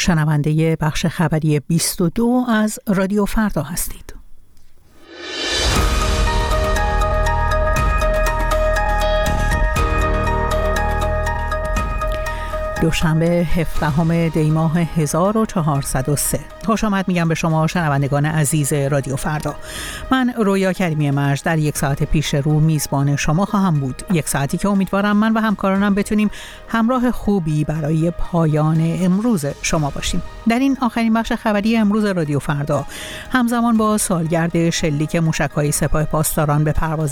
شنونده بخش خبری 22 از رادیو فردا هستید. دوشنبه 17 دی ماه 1403. خوش آمد میگم به شما شنوندگان عزیز رادیو فردا. من رویا کریمی مجد در یک ساعت پیش رو میزبان شما خواهم بود. یک ساعتی که امیدوارم من و همکارانم بتونیم همراه خوبی برای پایان امروز شما باشیم. در این آخرین بخش خبری امروز رادیو فردا همزمان با سالگرد شلیک موشک‌های سپاه پاسداران به پرواز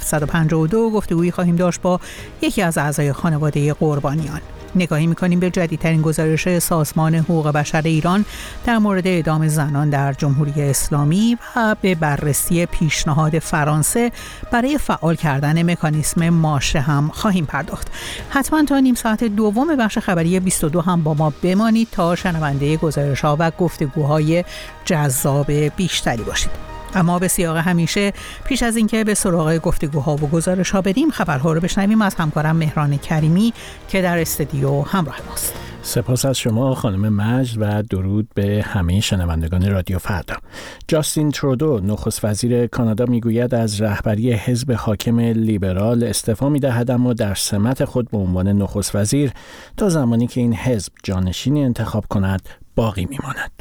752 گفتگویی خواهیم داشت با یکی از اعضای خانواده قربانیان. نگاهی می‌کنیم به جدیدترین گزارش سازمان حقوق بشر ایران در مورد اعدام زنان در جمهوری اسلامی و به بررسی پیشنهاد فرانسه برای فعال کردن مکانیسم ماشه هم خواهیم پرداخت. حتما تا نیم ساعت دوم بخش خبری 22 هم با ما بمانید تا شنونده گزارش‌ها و گفتگوهای جذاب بیشتری باشید. اما به سیاق همیشه پیش از اینکه به سراغ گفتگوها و گزارش‌ها بریم خبرها رو بشنویم از همکارم مهران کریمی که در استودیو همراه ماست. سپاس از شما خانم مجد و درود به همه شنوندگان رادیو فردا. جاستین ترودو نخست وزیر کانادا میگوید از رهبری حزب حاکم لیبرال استعفا می‌دهد، اما در سمت خود به عنوان نخست وزیر تا زمانی که این حزب جانشینی انتخاب کند باقی می‌ماند.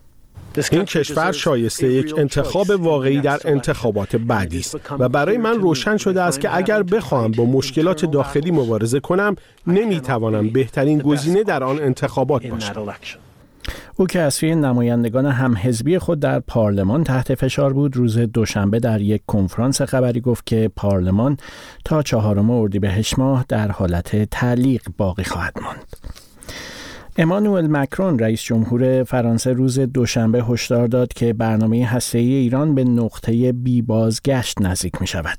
این کشور شایسته یک انتخاب واقعی در انتخابات بعدی است و برای من روشن شده است که اگر بخواهم با مشکلات داخلی مبارزه کنم نمیتوانم بهترین گزینه در آن انتخابات باشم. او که از سوی نمایندگان همحزبی خود در پارلمان تحت فشار بود، روز دوشنبه در یک کنفرانس خبری گفت که پارلمان تا 4 اردیبهشت ماه در حالت تعلیق باقی خواهد ماند. امانوئل مکرون رئیس جمهور فرانسه روز دوشنبه هشدار داد که برنامه هسته‌ای ایران به نقطه بی بازگشت نزدیک می شود.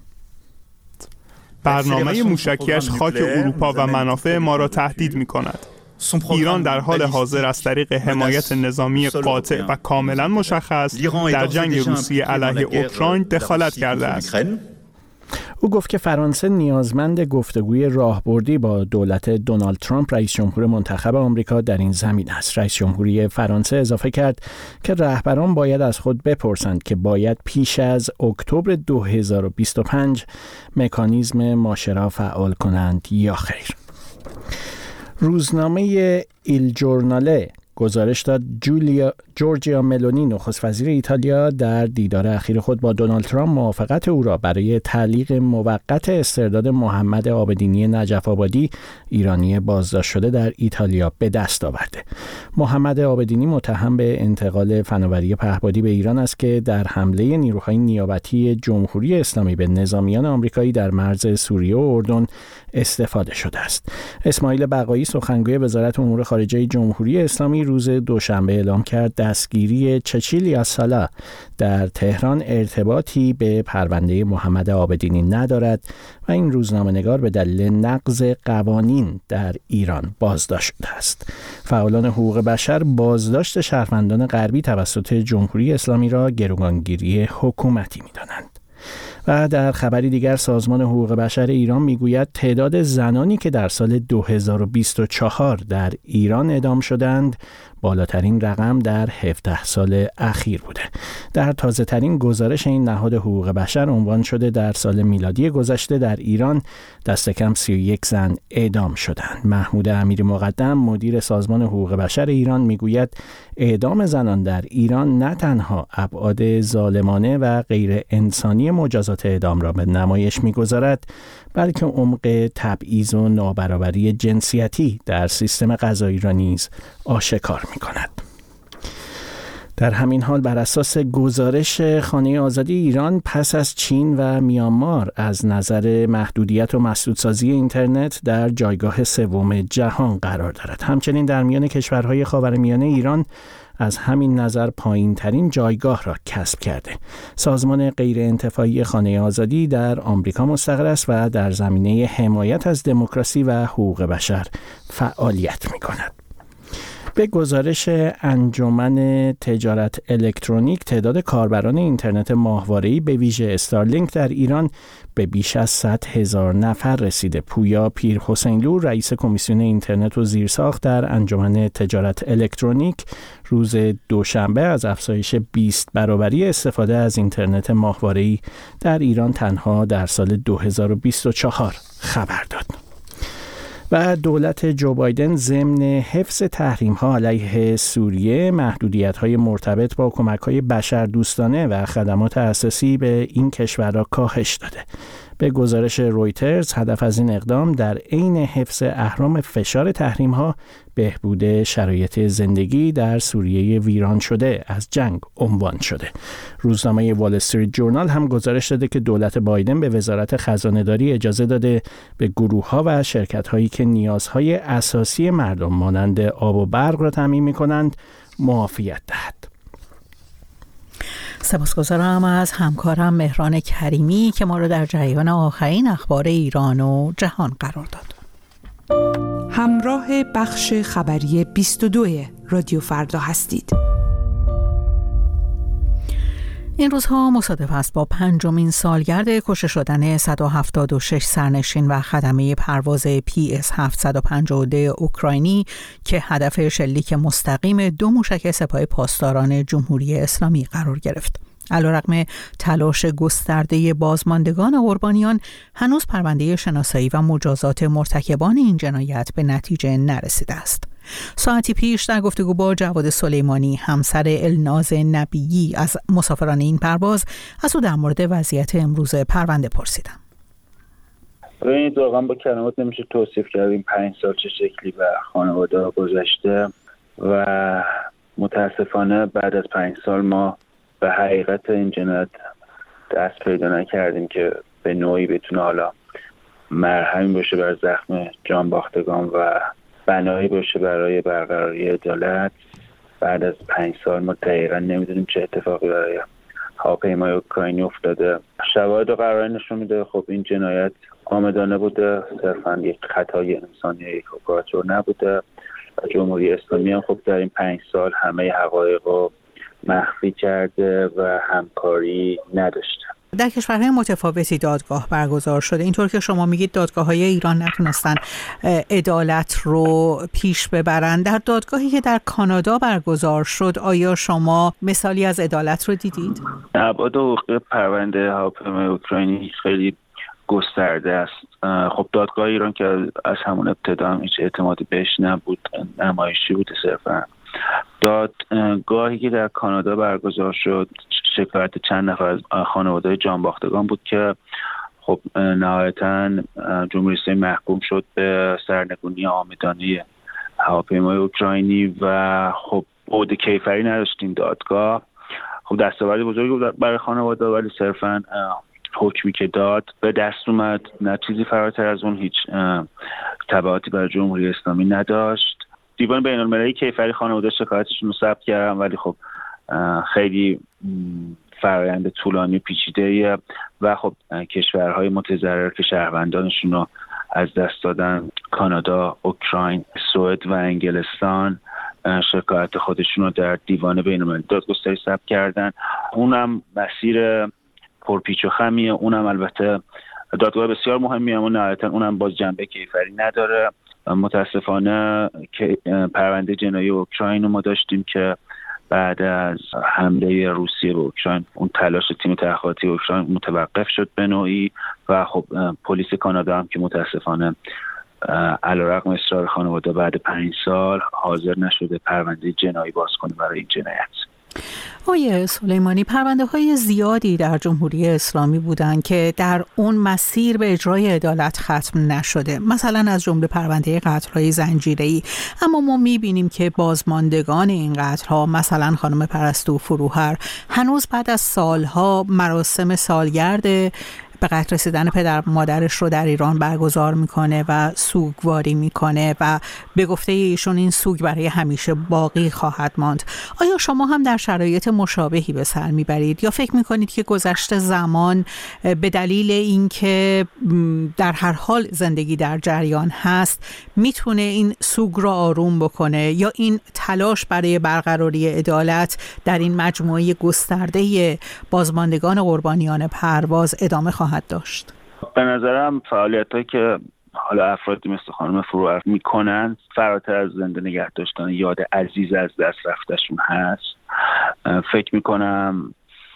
برنامه موشکیش خاک اروپا و منافع ما را تهدید می کند. ایران در حال حاضر از طریق حمایت نظامی قاطع و کاملا مشخص در جنگ روسیه علیه اوکراین دخالت کرده است. او گفت که فرانسه نیازمند گفتگوی راهبردی با دولت دونالد ترامپ رئیس جمهور منتخب آمریکا در این زمین است. رئیس جمهوری فرانسه اضافه کرد که رهبران باید از خود بپرسند که باید پیش از اکتبر 2025 مکانیزم ماشه را فعال کنند یا خیر. روزنامه ایل جورناله گزارش داد جورجیا ملونی نخست وزیر ایتالیا در دیدار اخیر خود با دونالد ترامپ موافقت او را برای تعلیق موقت استرداد محمد عابدینی نجف آبادی ایرانی بازداشت شده در ایتالیا به دست آورده. محمد عابدینی متهم به انتقال فناوری پهپادی به ایران است که در حمله نیروهای نیابتی جمهوری اسلامی به نظامیان آمریکایی در مرز سوریه و اردن استفاده شده است. اسماعیل بقایی سخنگوی وزارت امور خارجه جمهوری اسلامی روز دوشنبه اعلام کرد دستگیری چچیلیا سالا در تهران ارتباطی به پرونده محمد عابدینی ندارد و این روزنامه‌نگار به دلیل نقض قوانین در ایران بازداشت شده است. فعالان حقوق بشر بازداشت شهروندان غربی توسط جمهوری اسلامی را گروگانگیری حکومتی می‌دانند. و در خبری دیگر سازمان حقوق بشر ایران میگوید تعداد زنانی که در سال 2024 در ایران اعدام شدند بالاترین رقم در 17 سال اخیر بوده. در تازه ترین گزارش این نهاد حقوق بشر عنوان شده در سال میلادی گذشته در ایران دست کم 31 زن اعدام شدند. محمود امیری مقدم مدیر سازمان حقوق بشر ایران میگوید اعدام زنان در ایران نه تنها ابعاد ظالمانه و غیر انسانی مجازات اعدام را به نمایش میگذارد، بلکه عمق تبعیض و نابرابری جنسیتی در سیستم قضایی را نیز آشکار می‌کند. در همین حال بر اساس گزارش خانه آزادی ایران پس از چین و میانمار از نظر محدودیت و مسدودسازی اینترنت در جایگاه سوم جهان قرار دارد. همچنین در میان کشورهای خاورمیانه ایران از همین نظر پایین ترین جایگاه را کسب کرده. سازمان غیر انتفاعی خانه آزادی در آمریکا مستقر است و در زمینه حمایت از دموکراسی و حقوق بشر فعالیت می کند. به گزارش انجمن تجارت الکترونیک، تعداد کاربران اینترنت ماهواره‌ای به ویژه استارلینک در ایران به بیش از 100,000 نفر رسیده. پویا پیرحسینلو، رئیس کمیسیون اینترنت و زیرساخت در انجمن تجارت الکترونیک، روز دوشنبه از افزایش 20 برابری استفاده از اینترنت ماهواره‌ای در ایران تنها در سال 2024 خبر داد. و دولت جو بایدن ضمن حفظ تحریم‌ها علیه سوریه، محدودیت‌های مرتبط با کمک‌های بشردوستانه و خدمات اساسی به این کشورها کاهش داده. به گزارش رویترز، هدف از این اقدام در عین حفظ اهرم فشار تحریم‌ها، بهبود شرایط زندگی در سوریه ویران شده از جنگ عنوان شده. روزنامه وال استریت جورنال هم گزارش داده که دولت بایدن به وزارت خزانه‌داری اجازه داده به گروه‌ها و شرکت‌هایی که نیازهای اساسی مردم مانند آب و برق را تامین می‌کنند معافیت دهد. سپاسگزارم از همکارم مهران کریمی که ما را در جریان آخرین اخبار ایران و جهان قرار داد. همراه بخش خبری 22 رادیو فردا هستید. این روزها مصادف است با 5مین سالگرد کشته شدن 176 سرنشین و خدمه پرواز PS-752 اوکراینی که هدف شلیک مستقیم 2 موشک سپاه پاسداران جمهوری اسلامی قرار گرفت. علیرغم تلاش گسترده بازماندگان قربانیان، هنوز پرونده شناسایی و مجازات مرتکبان این جنایت به نتیجه نرسیده است. ساعتی پیش در گفتگو با جواد سلیمانی، همسر الناز نبیی از مسافران این پرواز، از او در مورد وضعیت امروز پرونده پرسیدم. این واقعا با کلمات نمیشه توصیف کرد. این 5 سال چه شکلی به خانواده گذشته و متاسفانه بعد از 5 سال ما به حقیقت این جنایت دست پیدا نکردیم که به نوعی بتونه حالا مرهمی باشه بر زخم جانباختگان و بنایی باشه برای برقراری عدالت. بعد از 5 سال ما دقیقا نمیدونیم چه اتفاقی برای هواپیمای اوکراینی افتاده. شواهد و قرائن نشون میده خب این جنایت عامدانه بوده، صرفا یک خطای انسانی، یک اپراتور نبوده. جمهوری اسلامی هم خب در این 5 سال همه حقایق رو مخفی کرده و همکاری نداشته. در کشورهای متفاوتی دادگاه برگزار شده. اینطور که شما میگید دادگاه‌های ایران نتونستن عدالت رو پیش ببرن. در دادگاهی که در کانادا برگزار شد، آیا شما مثالی از عدالت رو دیدید؟ ابعاد حقوقی پرونده هواپیمای اوکراینی خیلی گسترده است. خب دادگاه ایران که از همون ابتدا هم هیچ اعتمادی بهش نبود، نمایشی بود صرفا. دادگاهی که در کانادا برگزار شد شکایت چند نفر از خانواده جانباختگان بود که خب نهایتاً جمهوری اسلامی محکوم شد به سرنگونی عامدانه هواپیمای اوکراینی و خب بعد کیفری نداشت این دادگاه. خب دستاوردی بزرگی بود برای خانواده، ولی صرفاً حکمی که داد به دست اومد، نه چیزی فراتر از اون، هیچ تبعاتی برای جمهوری اسلامی نداشت. دیوان بین‌المللی کیفری خانواده شکایتشون رو ثبت کردن، ولی خب خیلی فرآیند طولانی پیچیده‌ایه و خب کشورهای متضرر که شهروندانشون رو از دست دادن، کانادا، اوکراین، سوئد و انگلستان، شکایت خودشون رو در دیوان بین‌المللی دادگستری ثبت کردن. اونم مسیر پرپیچ و خمیه، اونم البته دادگاه بسیار مهمیه، اما نهایتاً اونم باز جنبه کیفری نداره. متاسفانه که پرونده جنایی اوکراین رو ما داشتیم که بعد از حمله روسیه به اوکراین اون تلاش تیم تحقیقاتی اوکراین متوقف شد به نوعی و خب پلیس کانادا هم که متاسفانه علیرغم اصرار خانواده بعد 5 سال حاضر نشده پرونده جنایی باز کنه برای این جنایت. آقای سلیمانی، پرونده‌های زیادی در جمهوری اسلامی بودند که در اون مسیر به اجرای عدالت ختم نشده، مثلا از جمله پرونده قتل‌های زنجیره‌ای، اما ما می‌بینیم که بازماندگان این قتل‌ها، مثلا خانم پرستو فروهر، هنوز بعد از سالها مراسم سالگرد به قتل رسیدن پدر مادرش رو در ایران برگزار میکنه و سوگواری میکنه و به گفته ایشون این سوگ برای همیشه باقی خواهد ماند. آیا شما هم در شرایط مشابهی به سر میبرید یا فکر میکنید که گذشت زمان به دلیل اینکه در هر حال زندگی در جریان هست میتونه این سوگ رو آروم بکنه یا این تلاش برای برقراری عدالت در این مجموعه گسترده بازماندگان قربانیان پرواز ادامه خواهد داشت؟ به نظرم فعالیتایی که حالا افرادی مثل خانم فروهر میکنن فراتر از زنده نگه داشتن یاد عزیز از دست رفتشون هست. فکر میکنم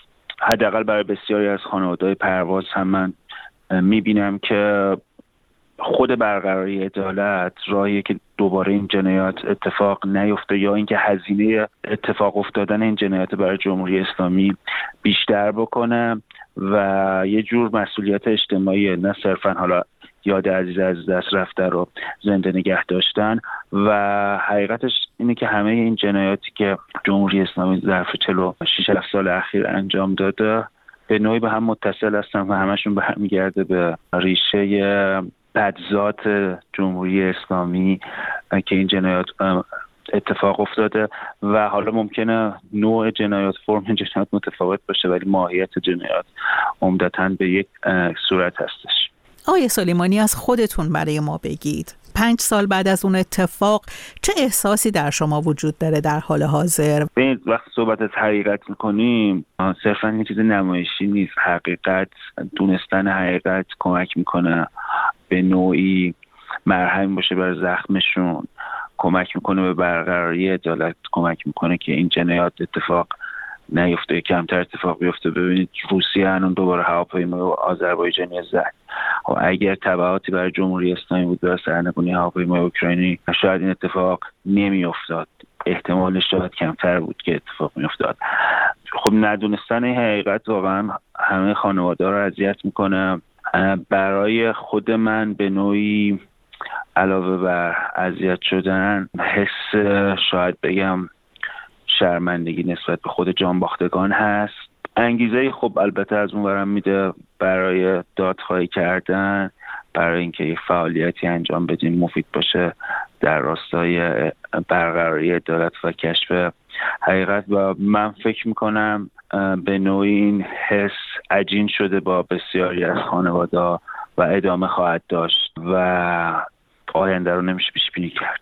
حداقل برای بسیاری از خانواده‌های پرواز هم من میبینم که خود برقراری عدالت راهیه که دوباره این جنایات اتفاق نیفته یا اینکه هزینه اتفاق افتادن این جنایات برای جمهوری اسلامی بیشتر بکنه و یه جور مسئولیت اجتماعی، نه صرفا حالا یاد عزیز از دست رفته رو زنده نگه داشتن. و حقیقتش اینه که همه این جنایاتی که جمهوری اسلامی ظرف 46 سال اخیر انجام داده به نوعی به هم متصل هستن و همشون برمیگرده به ریشه بدذات جمهوری اسلامی که این جنایات اتفاق افتاده و حالا ممکنه نوع جنایات، فرم جنایات متفاوت باشه ولی ماهیت جنایات عمدتاً به یک صورت هستش. آقای سلیمانی از خودتون برای ما بگید 5 سال بعد از اون اتفاق چه احساسی در شما وجود داره در حال حاضر؟ ببینید وقتی صحبت از حقیقت میکنیم صرفا یه چیز نمایشی نیست. حقیقت، دونستن حقیقت کمک میکنه به نوعی مرهم باشه بر زخمشون، کمک میکنه به برقراری عدالت، کمک میکنه که این جنایات اتفاق نیفته، کمتر اتفاق بیفته. ببینید روسیه الان دوباره هواپیما آذربایجانی زد. اگر تبعاتی برای جمهوری اسلامی بود برای سرنگونی هواپیمای اوکراینی شاید این اتفاق نمیافتاد، احتمالش شاید کمتر بود که اتفاق میافتاد. خب ندونستن این حقیقت واقعا همه خانواده رو اذیت میکنه. برای خود من به نوعی علاوه بر اذیت شدن حس شاید بگم شرمندگی نسبت به خود جانباختگان هست. انگیزه خب البته از اونورم میده برای دادخواهی کردن، برای اینکه یک فعالیتی انجام بدیم مفید باشه در راستای برقراری عدالت و کشف حقیقت. و من فکر میکنم به نوعی این حس عجین شده با بسیاری از خانواده و ادامه خواهد داشت و آینده رو نمیشه پیش بینی کرد.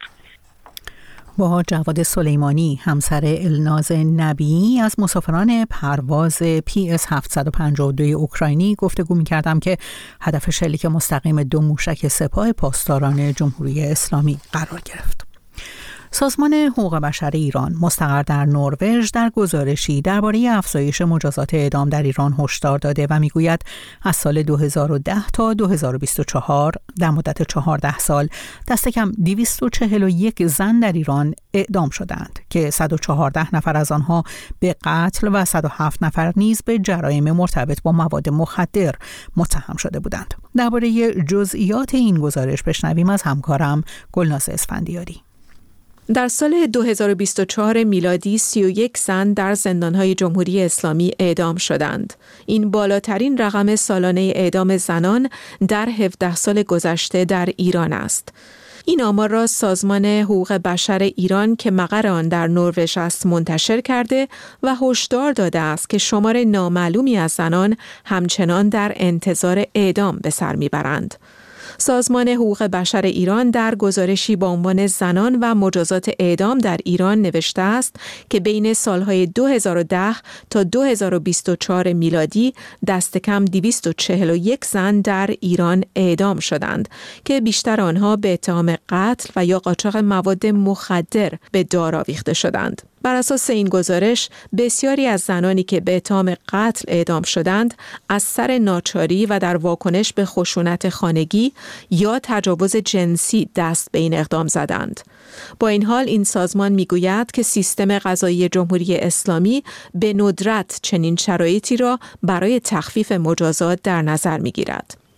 با جواد سلیمانی، همسر الناز نبی از مسافران پرواز PS 752 اوکراینی گفتگو می‌کردم که هدف شلیک مستقیم 2 موشک سپاه پاسداران جمهوری اسلامی قرار گرفت. سازمان حقوق بشر ایران مستقر در نروژ در گزارشی درباره افزایش مجازات اعدام در ایران هشدار داده و میگوید از سال 2010 تا 2024 در مدت 14 سال دست کم 241 زن در ایران اعدام شدند که 114 نفر از آنها به قتل و 107 نفر نیز به جرایم مرتبط با مواد مخدر متهم شده بودند. درباره جزئیات این گزارش بشنویم از همکارم گلناز اسفندیاری. در سال 2024 میلادی 31 زن در زندانهای جمهوری اسلامی اعدام شدند. این بالاترین رقم سالانه اعدام زنان در 17 سال گذشته در ایران است. این آمار را سازمان حقوق بشر ایران که مقر آن در نروژ است منتشر کرده و هشدار داده است که شمار نامعلومی از زنان همچنان در انتظار اعدام به سر میبرند. سازمان حقوق بشر ایران در گزارشی با عنوان زنان و مجازات اعدام در ایران نوشته است که بین سالهای 2010 تا 2024 میلادی دست کم 241 زن در ایران اعدام شدند که بیشتر آنها به اتهام قتل و یا قاچاق مواد مخدر به دار آویخته شدند. بر اساس این گزارش بسیاری از زنانی که به اتهام قتل اعدام شدند از سر ناچاری و در واکنش به خشونت خانگی یا تجاوز جنسی دست به این اقدام زدند. با این حال این سازمان میگوید که سیستم قضایی جمهوری اسلامی به ندرت چنین شرایطی را برای تخفیف مجازات در نظر میگیرد.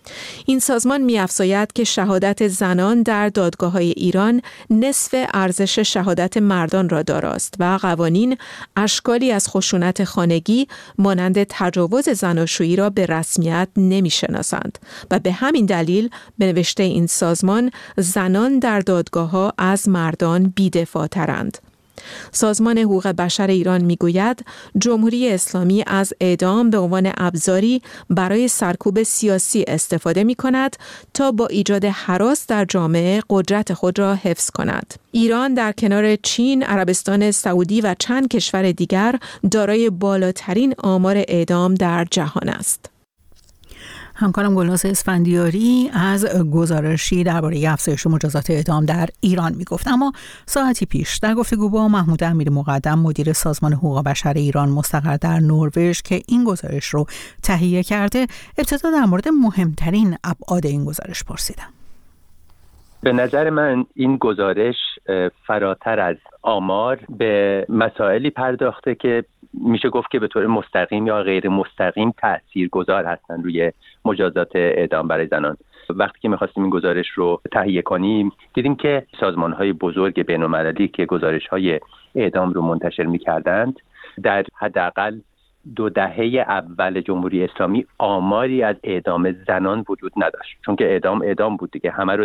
این سازمان می‌افزاید که شهادت زنان در دادگاه‌های ایران نصف ارزش شهادت مردان را داراست و قوانین اشکالی از خشونت خانگی مانند تجاوز زناشویی را به رسمیت نمی‌شناسند و به همین دلیل به نوشته این سازمان زنان در دادگاه‌ها از مردان بی‌دفاع‌ترند. سازمان حقوق بشر ایران میگوید جمهوری اسلامی از اعدام به عنوان ابزاری برای سرکوب سیاسی استفاده می کند تا با ایجاد هراس در جامعه قدرت خود را حفظ کند. ایران در کنار چین، عربستان سعودی و چند کشور دیگر دارای بالاترین آمار اعدام در جهان است. همکارم گلناز اسفندیاری از گزارشی درباره افزایش مجازات اعدام در ایران میگفت. اما ساعتی پیش در گفتگو با محمود امیر مقدم مدیر سازمان حقوق بشر ایران مستقر در نروژ که این گزارش رو تهیه کرده، ابتدا در مورد مهمترین ابعاد این گزارش پرسیدم. به نظر من این گزارش فراتر از آمار به مسائلی پرداخته که میشه گفت که به طور مستقیم یا غیر مستقیم تاثیرگذار هستن روی مجازات اعدام برای زنان. وقتی که می‌خواستیم این گزارش رو تهیه کنیم دیدیم که سازمان‌های بزرگ بین‌المللی که گزارش‌های اعدام رو منتشر می‌کردند در حداقل 2 دهه اول جمهوری اسلامی آماری از اعدام زنان وجود نداشت، چون که اعدام بود دیگه، همه رو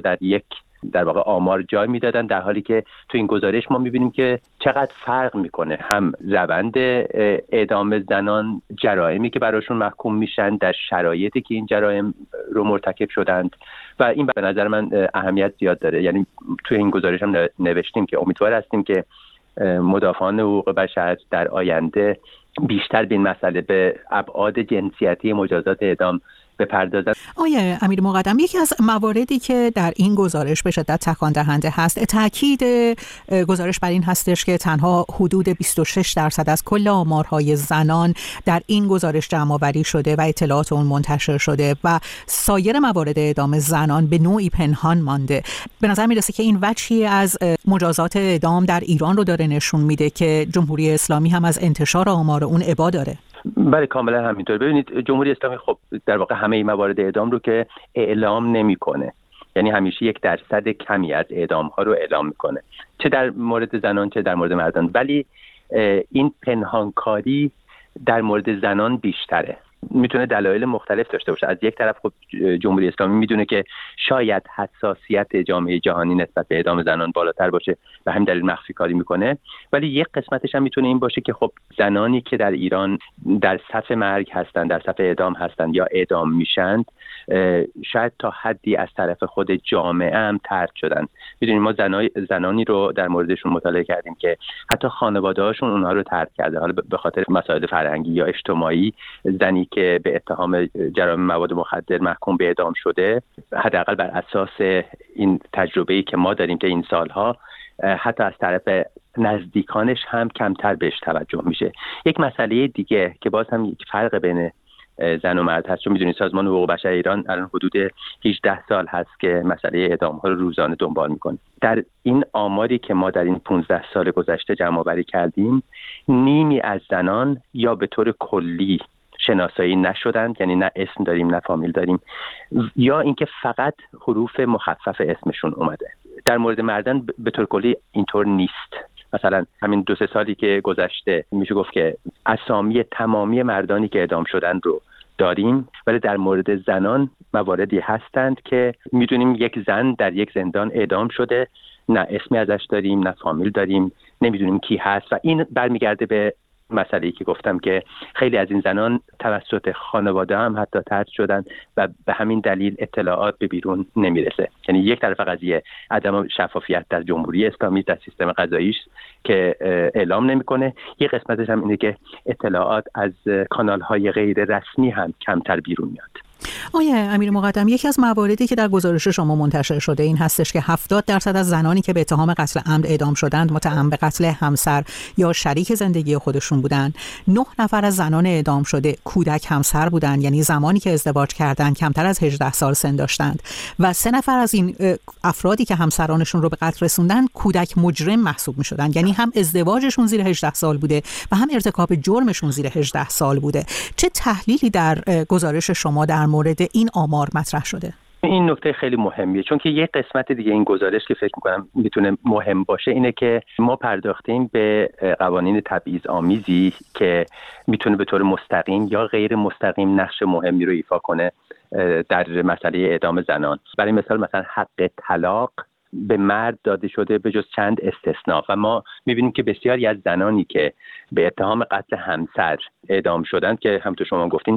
در واقع آمار جای میدادن، در حالی که تو این گزارش ما میبینیم که چقدر فرق میکنه هم روند اعدام زنان، جرائمی که براشون محکوم میشن در شرایطی که این جرایم رو مرتکب شدند و این به نظر من اهمیت زیاد داره. یعنی تو این گزارش هم نوشتیم که امیدوار هستیم که مدافعان حقوق بشر در آینده بیشتر به این مسئله، به ابعاد جنسیتی مجازات اعدام بپردازند. آقای امیر مقدم، یکی از مواردی که در این گزارش به شدت تکان دهنده هست، تاکید گزارش بر این هستش که تنها حدود 26% از کل آمارهای زنان در این گزارش جمع‌آوری شده و اطلاعات اون منتشر شده و سایر موارد اعدام زنان به نوعی پنهان مانده. به نظر میرسه که این وجهی از مجازات اعدام در ایران رو داره نشون میده که جمهوری اسلامی هم از انتشار آمار اون ابا داره. بله کاملا همینطور. ببینید جمهوری اسلامی خب در واقع همه موارد اعدام رو که اعلام نمیکنه، یعنی همیشه 1% کمی از اعدام ها رو اعلام میکنه، چه در مورد زنان چه در مورد مردان، ولی این پنهانکاری در مورد زنان بیشتره. میتونه دلایل مختلف داشته باشه. از یک طرف خب جمهوری اسلامی میدونه که شاید حساسیت جامعه جهانی نسبت به اعدام زنان بالاتر باشه و همین دلیل مخفی کاری میکنه، ولی یک قسمتش هم میتونه این باشه که خب زنانی که در ایران در صف مرگ هستند، در صف اعدام هستند یا اعدام میشند، شاید تا حدی از طرف خود جامعه هم طرد شدن. میدونیم ما زنانی رو در موردشون مطالعه کردیم که حتی خانواده‌هاشون اونها رو طرد کرده، حالا به خاطر مسائل فرهنگی یا اجتماعی. زنی که به اتهام جرایم مواد مخدر محکوم به اعدام شده، حداقل بر اساس این تجربه‌ای که ما داریم تا این سالها، حتی از طرف نزدیکانش هم کمتر بهش توجه میشه. یک مسئله دیگه که باز هم یک فرق بین زن و مرد هست، چون میدونید سازمان حقوق بشر ایران الان حدود 18 سال هست که مسئله اعدام ها رو روزانه دنبال میکنه. در این آماری که ما در این 15 سال گذشته جمع آوری کردیم، نیمی از زنان یا به طور کلی شناسایی نشدند، یعنی نه اسم داریم نه فامیل داریم، یا اینکه فقط حروف مخفف اسمشون اومده. در مورد مردان به طور کلی اینطور نیست. مثلا همین 2-3 سالی که گذشته میشه گفت که اسامی تمامی مردانی که اعدام شدن رو داریم، ولی در مورد زنان مواردی هستند که میدونیم یک زن در یک زندان اعدام شده، نه اسمی ازش داریم نه فامیل داریم، نمیدونیم کی هست و این برمیگرده به مسئله‌ای که گفتم که خیلی از این زنان توسط خانواده هم حتی طرد شدن و به همین دلیل اطلاعات به بیرون نمیرسه. یعنی یک طرف قضیه عدم شفافیت در جمهوری اسلامی در سیستم قضاییش که اعلام نمیکنه، یک قسمتش هم اینه که اطلاعات از کانال‌های غیر رسمی هم کمتر بیرون میاد. آقای امیر مقدم، یکی از مواردی که در گزارش شما منتشر شده این هستش که 70% از زنانی که به اتهام قتل عمد اعدام شدند متهم به قتل همسر یا شریک زندگی خودشون بودند. 9 نفر از زنان اعدام شده کودک همسر بودند، یعنی زمانی که ازدواج کردند کمتر از 18 سال سن داشتند و 3 نفر از این افرادی که همسرانشون رو به قتل رسوندن کودک مجرم محسوب می‌شدند، یعنی هم ازدواجشون زیر 18 سال بوده و هم ارتکاب جرمشون زیر 18 سال بوده. چه تحلیلی در گزارش شما در مورد این آمار مطرح شده؟ این نکته خیلی مهمیه، چون که یه قسمت دیگه این گزارش که فکر میکنم میتونه مهم باشه اینه که ما پرداختیم به قوانین تبعیض آمیزی که میتونه به طور مستقیم یا غیر مستقیم نقش مهمی رو ایفا کنه در مسئله اعدام زنان. برای مثال حق طلاق به مرد داده شده به جز چند استثناء و ما میبینیم که بسیاری از زنانی که به اتهام قتل همسر اعدام شدند که همونطور شما گفتین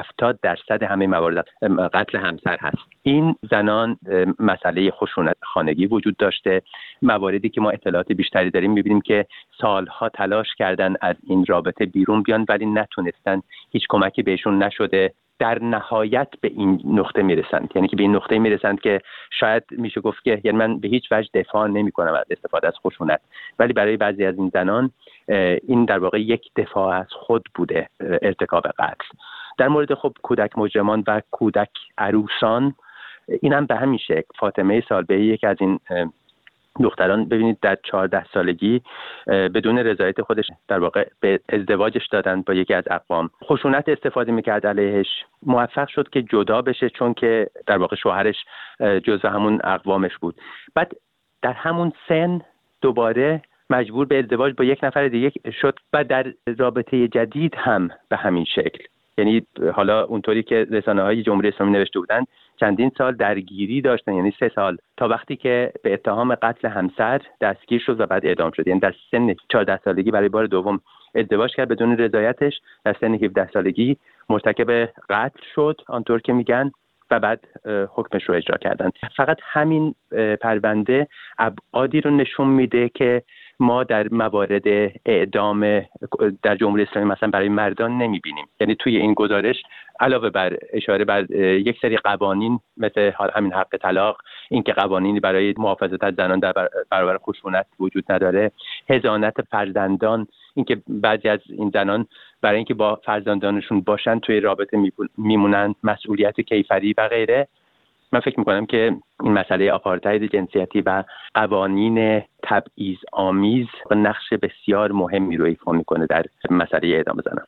70% همه موارد قتل همسر هست، این زنان مسئله خشونت خانگی وجود داشته. مواردی که ما اطلاعات بیشتری داریم میبینیم که سالها تلاش کردن از این رابطه بیرون بیان ولی نتونستن، هیچ کمکی بهشون نشده. در نهایت به این نقطه میرسند، یعنی که به این نقطه میرسند که شاید میشه گفت که یعنی من به هیچ وجه دفاع نمی کنم از استفاده از خشونت، ولی برای بعضی از این زنان این در واقع یک دفاع از خود بوده، ارتکاب قتل. در مورد خب کودک مجرمان و کودک عروسان این هم به همین شکل. فاطمه سالبهی یک از این دختران ببینید در 14 سالگی بدون رضایت خودش در واقع به ازدواجش دادن با یکی از اقوام، خشونت استفاده میکرد علیهش، موفق شد که جدا بشه چون که در واقع شوهرش جزو همون اقوامش بود. بعد در همون سن دوباره مجبور به ازدواج با یک نفر دیگه شد و در رابطه جدید هم به همین شکل. یعنی حالا اونطوری که رسانه‌های جمهوری اسلامی نوشته بودند چندین سال درگیری داشتن، یعنی 3 سال، تا وقتی که به اتهام قتل همسر دستگیر شد و بعد اعدام شد. یعنی در سن 14 سالگی برای بار دوم ازدواج کرد بدون رضایتش، در سن 17 سالگی مرتکب قتل شد آنطور که میگن و بعد حکمش رو اجرا کردن. فقط همین پرونده ابعادی رو نشون میده که ما در موارد اعدام در جمهوری اسلامی مثلا برای مردان نمیبینیم. یعنی توی این گزارش علاوه بر اشاره بر یک سری قوانین مثل همین حق طلاق، اینکه قوانینی برای محافظت از زنان در برابر خشونت وجود نداره، حضانت فرزندان، اینکه بعضی از این زنان برای اینکه با فرزندانشون باشن توی رابطه میمونن، مسئولیت کیفری و غیره. من فکر میکنم که این مسئله آپارتاید جنسیتی و قوانین تبعیض آمیز نقش بسیار مهمی رو ایفا میکنه در مسئله اعدام زنان.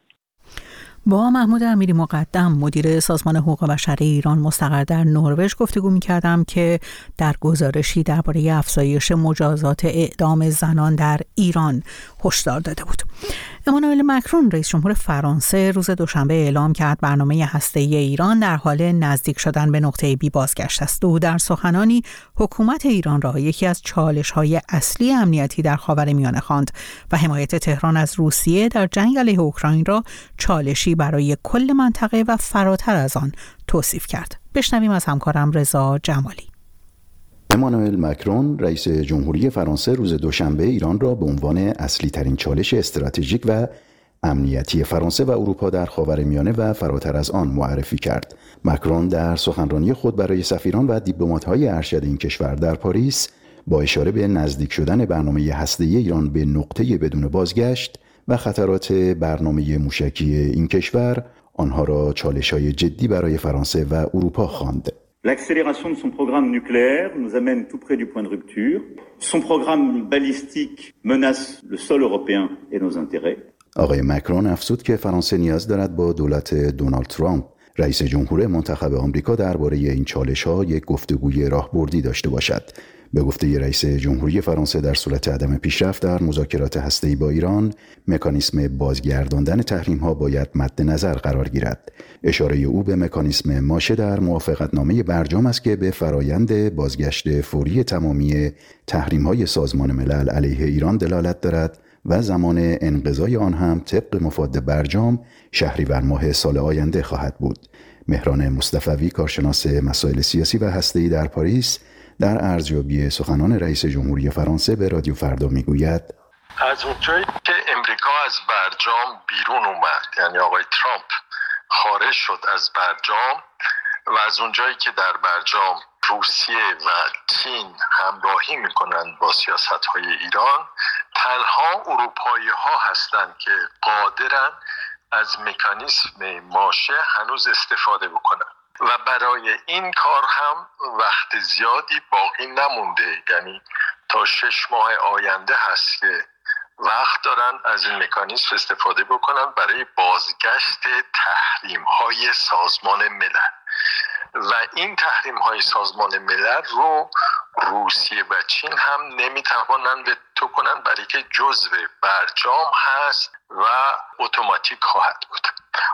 با محمود امیری مقدم، مدیر سازمان حقوق بشر ایران مستقر در نروژ گفتگو می‌کردم که در گزارشی درباره افزایش مجازات اعدام زنان در ایران هشدار داده بود. امانوئل مکرون رئیس جمهور فرانسه روز دوشنبه اعلام کرد برنامه هسته‌ای ایران در حال نزدیک شدن به نقطه بی بازگشت است. او در سخنانی حکومت ایران را یکی از چالش‌های اصلی امنیتی در خاورمیانه خواند و حمایت تهران از روسیه در جنگ علیه اوکراین را چالشی برای کل منطقه و فراتر از آن توصیف کرد. بشنویم از همکارم رضا جمالی. امانوئل مکرون رئیس جمهوری فرانسه روز دوشنبه ایران را به عنوان اصلی ترین چالش استراتژیک و امنیتی فرانسه و اروپا در خاورمیانه و فراتر از آن معرفی کرد. مکرون در سخنرانی خود برای سفیران و دیپلمات‌های ارشد این کشور در پاریس با اشاره به نزدیک شدن برنامه هسته‌ای ایران به نقطه بدون بازگشت و خطرات برنامه موشکی این کشور، آنها را چالش‌های جدی برای فرانسه و اروپا خواند. L'accélération de son programme nucléaire nous amène tout près du point de rupture. Son programme balistique menace le sol européen et nos intérêts. آقای مکرون افزود که فرانسه نیاز دارد با دولت دونالد ترامپ رئیس جمهور منتخب آمریکا درباره این چالش‌ها یک گفتگوی راهبردی داشته باشد. به گفته رئیس جمهوری فرانسه در صورت عدم پیشرفت در مذاکرات هسته‌ای با ایران، مکانیسم بازگرداندن تحریم‌ها باید مد نظر قرار گیرد. اشاره او به مکانیسم ماشه در موافقتنامه برجام است که به فرایند بازگشت فوری تمامی تحریم‌های سازمان ملل علیه ایران دلالت دارد و زمان انقضای آن هم طبق مفاد برجام شهریور ماه سال آینده خواهد بود. مهران مصطفوی، کارشناس مسائل سیاسی و هسته‌ای در پاریس، در ارزیابی سخنان رئیس جمهوری فرانسه به رادیو فردا میگوید: از اونجایی که امریکا از برجام بیرون اومد، یعنی آقای ترامپ خارج شد از برجام و از اونجایی که در برجام روسیه و چین همراهی میکنن با سیاست‌های ایران، تنها اروپایی ها هستند که قادرن از مکانیسم ماشه هنوز استفاده بکنن و برای این کار هم وقت زیادی باقی نمونده، یعنی تا 6 ماه آینده هست که وقت دارن از این مکانیسم استفاده بکنن برای بازگشت تحریم های سازمان ملل. و این تحریم های سازمان ملل رو روسیه و چین هم نمیتوانند وتو کنند، برای که جزو برجام هست و اتوماتیک خواهد بود.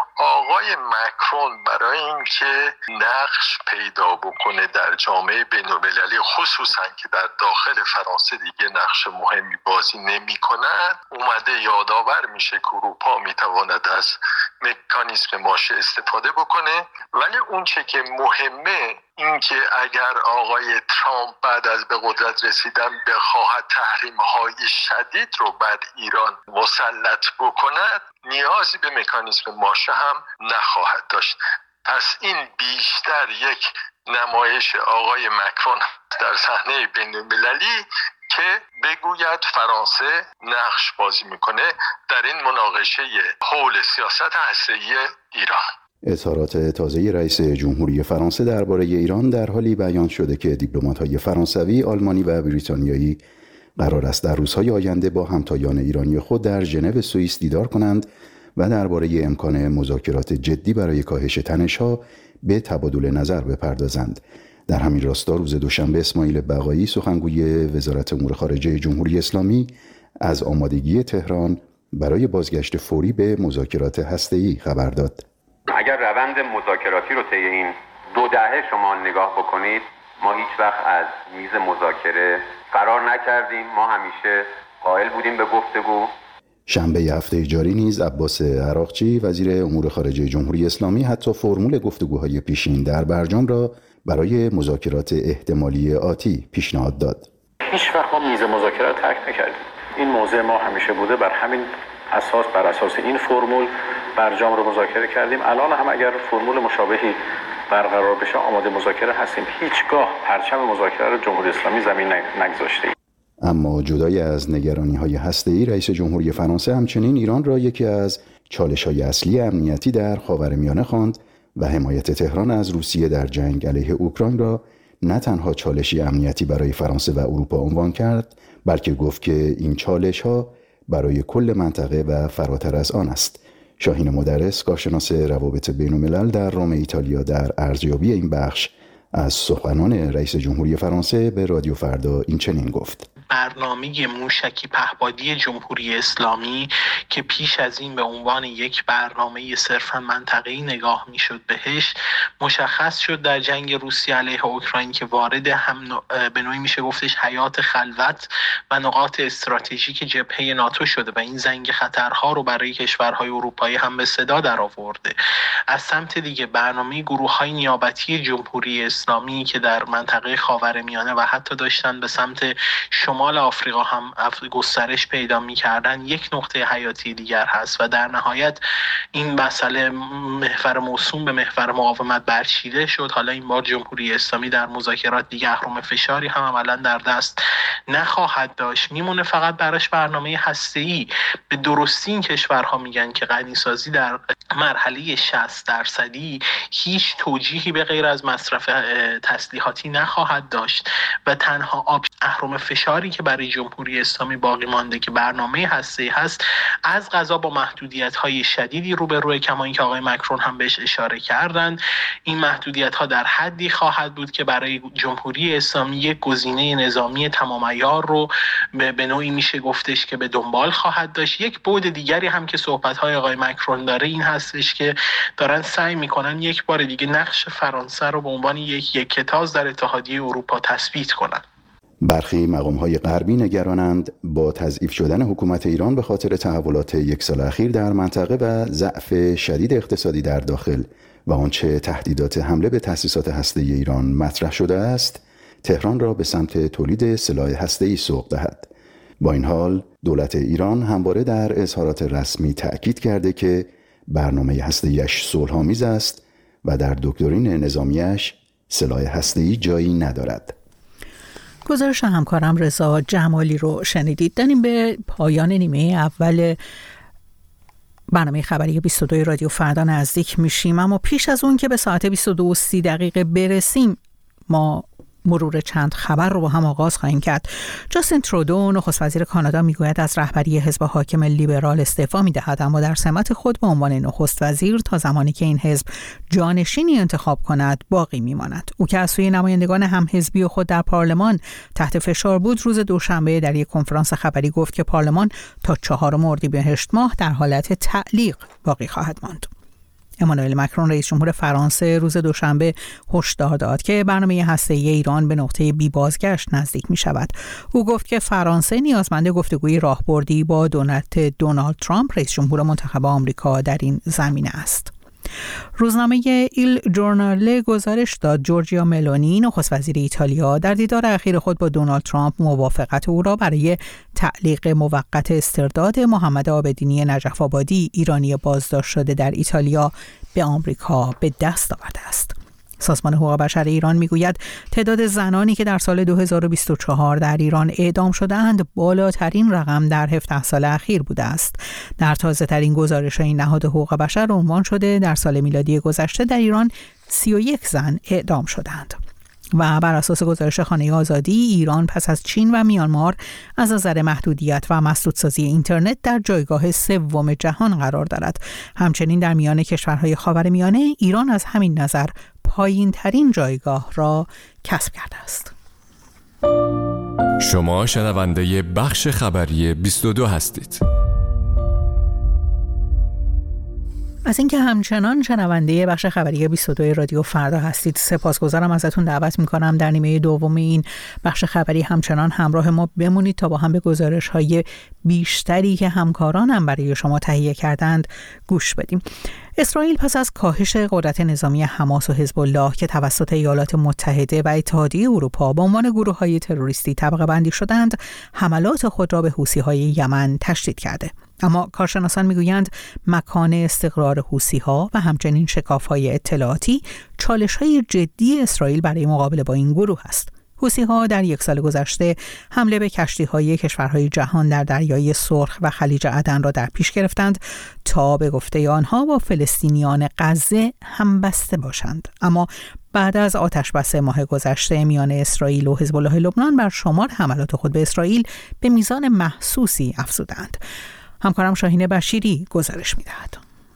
آقای مکرون برای اینکه نقش پیدا بکنه در جامعه بین‌المللی، خصوصا که در داخل فرانسه دیگه نقش مهمی بازی نمی‌کند، اومده یادآور میشه که اروپا میتواند از مکانیزم ماشه استفاده بکنه. ولی اون چه که مهمه این که اگر آقای ترامپ بعد از به قدرت رسیدن بخواهد تحریم‌های شدید رو بر ایران مسلط بکند، نیازی به مکانیزم ماشه هم نخواهد داشت. پس این بیشتر یک نمایش آقای مکرون در صحنه بین‌المللی که بگوید فرانسه نقش بازی میکنه در این مناقشه حول سیاست هسته‌ای ایران. اظهارات تازه رئیس جمهوری فرانسه درباره ایران در حالی بیان شده که دیپلمات‌های فرانسوی، آلمانی و بریتانیایی قرار است در روزهای آینده با همتایان ایرانی خود در ژنو سوئیس دیدار کنند و درباره امکان مذاکرات جدی برای کاهش تنش‌ها به تبادل نظر بپردازند. در همین راستا روز دوشنبه اسماعیل بقایی، سخنگوی وزارت امور خارجه جمهوری اسلامی، از آمادگی تهران برای بازگشت فوری به مذاکرات هسته‌ای خبر داد. اگر روند مذاکراتی رو طی این 2 دهه شما نگاه بکنید، ما هیچ وقت از میز مذاکره فرار نکردیم. ما همیشه قائل بودیم به گفتگو. شنبه هفته جاری نیز عباس عراقچی، وزیر امور خارجه جمهوری اسلامی، حتی فرمول گفتگوهای پیشین در برجام را برای مذاکرات احتمالی آتی پیشنهاد داد. هیچ وقت ما میز مذاکره ترک نکردیم. این موضع ما همیشه بوده، بر همین اساس، بر اساس این فرمول برجام رو مذاکره کردیم. الان هم اگر فرمول مشابهی برقرار بشه آماده مذاکره هستیم. هیچگاه پرچم مذاکره رو جمهوری اسلامی زمین نگذاشته. اما جدای از نگرانی‌های هسته‌ای، رئیس جمهوری فرانسه همچنین ایران را یکی از چالش‌های اصلی امنیتی در خاورمیانه خواند و حمایت تهران از روسیه در جنگ علیه اوکراین را نه تنها چالشی امنیتی برای فرانسه و اروپا عنوان کرد، بلکه گفت که این چالش‌ها برای کل منطقه و فراتر از آن است. شاهین مدرس، کارشناس روابط بین‌الملل در روم ایتالیا، در ارزیابی این بخش از سخنان رئیس جمهوری فرانسه به رادیو فردا این چنین گفت: برنامه موشکی پهپادی جمهوری اسلامی که پیش از این به عنوان یک برنامه صرفاً منطقه‌ای نگاه می‌شد بهش، مشخص شد در جنگ روسیه علیه اوکراین که وارد هم به نوعی میشه گفتش حیات خلوت و نقاط استراتژیک جبهه ناتو شده و این زنگ خطرها رو برای کشورهای اروپایی هم به صدا در آورده. از سمت دیگه برنامه گروه‌های نیابتی جمهوری اسلامی که در منطقه خاورمیانه و حتی داشتن به سمت شمال آفریقا هم گسترش پیدا می‌کردن، یک نقطه حیاتی دیگر هست و در نهایت این مسئله محور موسوم به محور مقاومت برچیده شد. حالا این بار جمهوری اسلامی در مذاکرات دیگه اهرم فشاری هم عملاً در دست نخواهد داشت. میمونه فقط براش برنامه هسته‌ای. به درستی این کشورها میگن که غنیسازی در مرحله 60% هیچ توجیهی به غیر از مصرف تسلیحاتی نخواهد داشت و تنها اهرم فشاری که برای جمهوری اسلامی باقی مانده که برنامه هسته‌ای هست، از قضا با محدودیت‌های شدیدی روبروه، کما اینکه آقای مکرون هم بهش اشاره کردند. این محدودیت‌ها در حدی خواهد بود که برای جمهوری اسلامی یک گزینه نظامی تمام عیار رو به نوعی میشه گفتش که به دنبال خواهد داشت. یک بعد دیگری هم که صحبت‌های آقای مکرون داره این هستش که دارن سعی می‌کنن یک بار دیگه نقش فرانسه رو به عنوان یک کتاز در اتحادیه اروپا تثبیت کنن. برخی مقام‌های غربی نگرانند با تضعیف شدن حکومت ایران به خاطر تحولات یک سال اخیر در منطقه و ضعف شدید اقتصادی در داخل و آنچه تهدیدات حمله به تأسیسات هسته‌ای ایران مطرح شده است، تهران را به سمت تولید سلاح هسته‌ای سوق دهد. با این حال دولت ایران همواره در اظهارات رسمی تأکید کرده که برنامه هسته‌ایش صلح‌آمیز است و در دکترین نظامیش سلاح هسته‌ای جایی ندارد. گزارش همکارم رضا جمالی رو شنیدید. داریم به پایان نیمه اول برنامه خبری 22 رادیو فردا نزدیک میشیم، اما پیش از اون که به ساعت 22:30 برسیم، ما مرور چند خبر رو با هم آغاز خواهیم کرد. جاستین ترودو نخست وزیر کانادا میگوید از رهبری حزب حاکم لیبرال استعفا میدهد، اما در سمت خود به عنوان نخست وزیر تا زمانی که این حزب جانشینی انتخاب کند باقی میماند. او که از سوی نمایندگان هم حزبی خود در پارلمان تحت فشار بود، روز دوشنبه در یک کنفرانس خبری گفت که پارلمان تا 4 اردیبهشت ماه در حالت تعلیق باقی خواهد ماند. امانوئل مکرون رئیس جمهور فرانسه روز دوشنبه هشدار داد که برنامه هسته‌ای ایران به نقطه بی بازگشت نزدیک می شود. او گفت که فرانسه نیازمند گفتگوی راهبردی با دونالد ترامپ رئیس جمهور منتخب آمریکا در این زمینه است. روزنامه ایل جورناله گزارش داد جورجیا ملونی نخست وزیر ایتالیا در دیدار اخیر خود با دونالد ترامپ موافقت او را برای تعلیق موقت استرداد محمد عابدینی نجف آبادی، ایرانی بازداشت شده در ایتالیا، به آمریکا به دست آورده است. سازمان حقوق بشر ایران میگوید تعداد زنانی که در سال 2024 در ایران اعدام شده‌اند بالاترین رقم در 17 سال اخیر بوده است. در تازه‌ترین گزارش این نهاد حقوق بشر عنوان شده در سال میلادی گذشته در ایران 31 زن اعدام شدند. و بر اساس گزارش خانه آزادی، ایران پس از چین و میانمار از نظر محدودیت و مسدودسازی اینترنت در جایگاه 3 جهان قرار دارد. همچنین در میان کشورهای خاورمیانه ایران از همین نظر پایین ترین جایگاه را کسب کرده است. شما شنونده بخش خبری 22 هستید. از اینکه همچنان شنونده بخش خبری 22 رادیو فردا هستید سپاسگزارم ازتون. دعوت میکنم در نیمه دوم این بخش خبری همچنان همراه ما بمونید تا با هم به گزارش‌های بیشتری که همکارانم برای شما تهیه کردند گوش بدیم. اسرائیل پس از کاهش قدرت نظامی حماس و حزب الله که توسط ایالات متحده و اتحادیه اروپا به عنوان گروه‌های تروریستی طبقه بندی شدند، حملات خود را به حوثی‌های یمن تشدید کرده. اما کارشناسان میگویند مکان استقرار حوثی‌ها و همچنین شکاف‌های اطلاعاتی چالش‌های جدی اسرائیل برای مقابله با این گروه است. حوثی‌ها در 1 سال گذشته حمله به کشتی‌های کشورهای جهان در دریای سرخ و خلیج عدن را در پیش گرفتند تا به گفته آنها با فلسطینیان غزه همبسته باشند. اما بعد از آتشبس ماه گذشته میان اسرائیل و حزب الله لبنان بر شمار حملات خود به اسرائیل به میزان محسوسی افزودند. همکارم شاهین بشیری گزارش می‌دهد.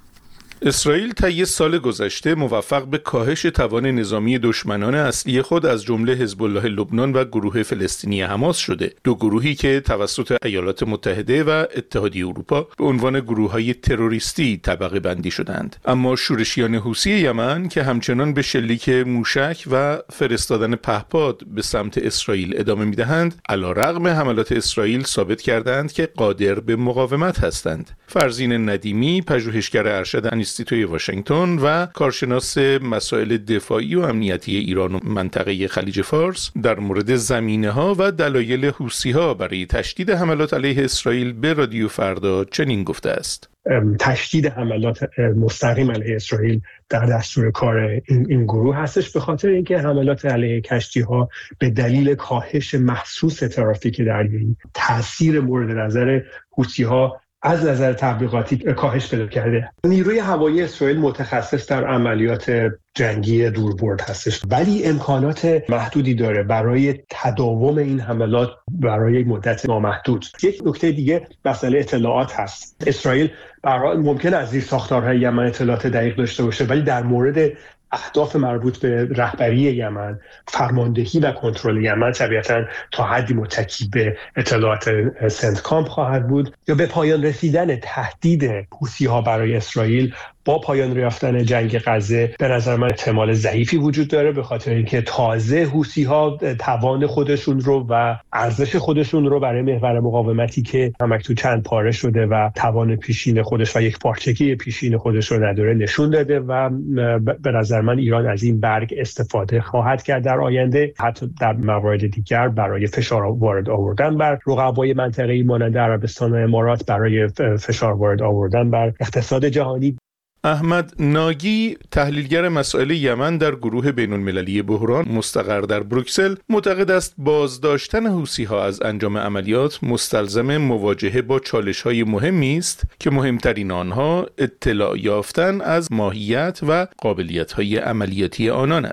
اسرائیل طی سال گذشته موفق به کاهش توان نظامی دشمنان اصلی خود از جمله حزب الله لبنان و گروه فلسطینی حماس شده، 2 گروهی که توسط ایالات متحده و اتحادیه اروپا به عنوان گروه‌های تروریستی طبقه بندی شدند. اما شورشیان حوثی یمن که همچنان به شلیک موشک و فرستادن پهپاد به سمت اسرائیل ادامه می‌دهند، علیرغم حملات اسرائیل ثابت کردند که قادر به مقاومت هستند. فرزین ندیمی، پژوهشگر ارشد توی واشنگتن و کارشناس مسائل دفاعی و امنیتی ایران و منطقه خلیج فارس در مورد زمینه‌ها و دلایل حوثی‌ها برای تشدید حملات علیه اسرائیل به رادیو فردا چنین گفته است: تشدید حملات مستقیم علیه اسرائیل در دستور کار این گروه هستش، به خاطر اینکه حملات علیه کشتی‌ها به دلیل کاهش محسوس ترافیک دریایی، تاثیر مورد نظر حوثی‌ها از نظر تبلیغاتی کاهش پیدا کرده. نیروی هوایی اسرائیل متخصص در عملیات جنگی دوربرد هستش، ولی امکانات محدودی داره برای تداوم این حملات برای مدت نامحدود. یک نکته دیگه مسئله اطلاعات هست. اسرائیل ممکن است زیر ساختارهای یمن اطلاعات دقیق داشته باشه، ولی در مورد اهداف مربوط به رهبری یمن، فرماندهی و کنترل یمن طبیعتاً تا حدی متکی به اطلاعات سنتکامپ خواهد بود. یا به پایان رسیدن تهدید حوثی‌ها برای اسرائیل با پایان یافتن جنگ غزه به نظر من احتمال ضعیفی وجود داره، به خاطر اینکه تازه حوثی‌ها توان خودشون رو و ارزش خودشون رو برای محور مقاومتی که همکنون چند پاره شده و توان پیشین خودش و یک پارچگی پیشین خودش رو نداره نشون داده و به نظر من ایران از این برگ استفاده خواهد کرد در آینده، حتی در موارد دیگر برای فشار وارد آوردن بر رقبای منطقه‌ای مانند عربستان و امارات، برای فشار وارد آوردن بر اقتصاد جهانی. احمد ناگی، تحلیلگر مسائل یمن در گروه بین‌المللی بحران مستقر در بروکسل، معتقد است بازداشتن حوثی‌ها از انجام عملیات مستلزم مواجهه با چالش‌های مهمی است که مهمترین آنها اطلاع یافتن از ماهیت و قابلیت‌های عملیاتی آنان است.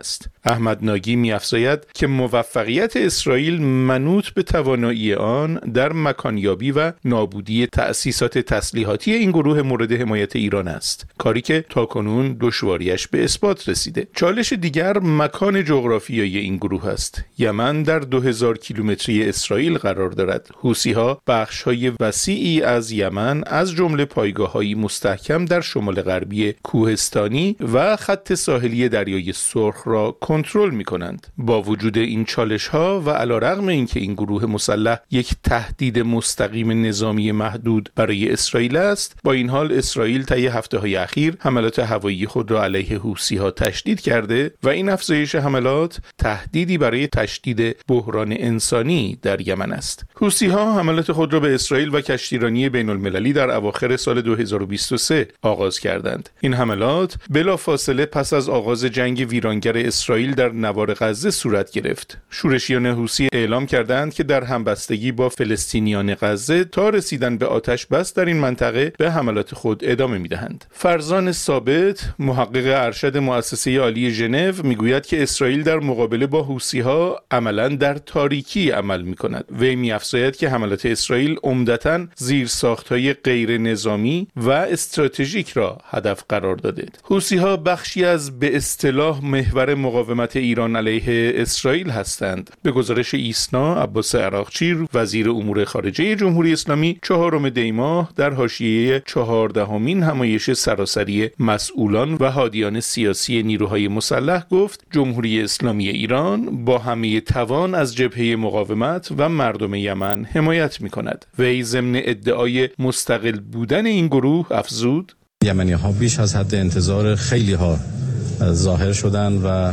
احمد ناگی می‌افزاید که موفقیت اسرائیل منوط به توانایی آن در مکانیابی و نابودی تأسیسات تسلیحاتی این گروه مورد حمایت ایران است، کاری که تاکنون دشواریش به اثبات رسیده. چالش دیگر مکان جغرافیایی این گروه است. یمن در 2000 کیلومتری اسرائیل قرار دارد. حوثی‌ها بخش‌های وسیعی از یمن از جمله پایگاه‌های مستحکم در شمال غربی کوهستانی و خط ساحلی دریای سرخ را کنترل می‌کنند. با وجود این چالش‌ها و علی‌رغم اینکه این گروه مسلح یک تهدید مستقیم نظامی محدود برای اسرائیل است، با این حال اسرائیل طی هفته‌های اخیر حملات هوایی خود را علیه حوثی‌ها تشدید کرده و این افزایش حملات تهدیدی برای تشدید بحران انسانی در یمن است. حوثی‌ها حملات خود را به اسرائیل و کشتیرانی بین‌المللی در اواخر سال 2023 آغاز کردند. این حملات بلافاصله پس از آغاز جنگ ویرانگر اسرائیل در نوار غزه صورت گرفت. شورشیان حوثی اعلام کردند که در همبستگی با فلسطینیان غزه تا رسیدن به آتش بس در این منطقه به حملات خود ادامه می‌دهند. فرزان ثابت، محقق ارشد مؤسسه عالی ژنو، میگوید که اسرائیل در مقابله با حوثی‌ها عملاً در تاریکی عمل می‌کند. وی می‌افزاید که حملات اسرائیل عمدتاً زیرساخت‌های غیر نظامی و استراتژیک را هدف قرار داده. حوثی‌ها بخشی از به اصطلاح محور مقاومت ایران علیه اسرائیل هستند. به گزارش ایسنا، عباس عراقچی، وزیر امور خارجه جمهوری اسلامی، 4 دی ماه در حاشیه 14مین همایش سراسری مسئولان و هادیان سیاسی نیروهای مسلح گفت جمهوری اسلامی ایران با همه توان از جبهه مقاومت و مردم یمن حمایت می‌کند. وی ضمن ادعای مستقل بودن این گروه افزود: یمنی‌ها بیش از حد انتظار خیلی‌ها ظاهر شدند و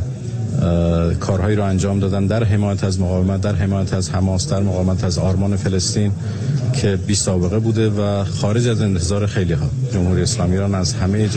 کارهایی را انجام دادن در حمایت از مقاومت، در حمایت از حماس، در مقاومت از آرمان فلسطین که بی سابقه بوده و خارج از انتظار خیلی‌ها. جمهوری اسلامی ایران از همه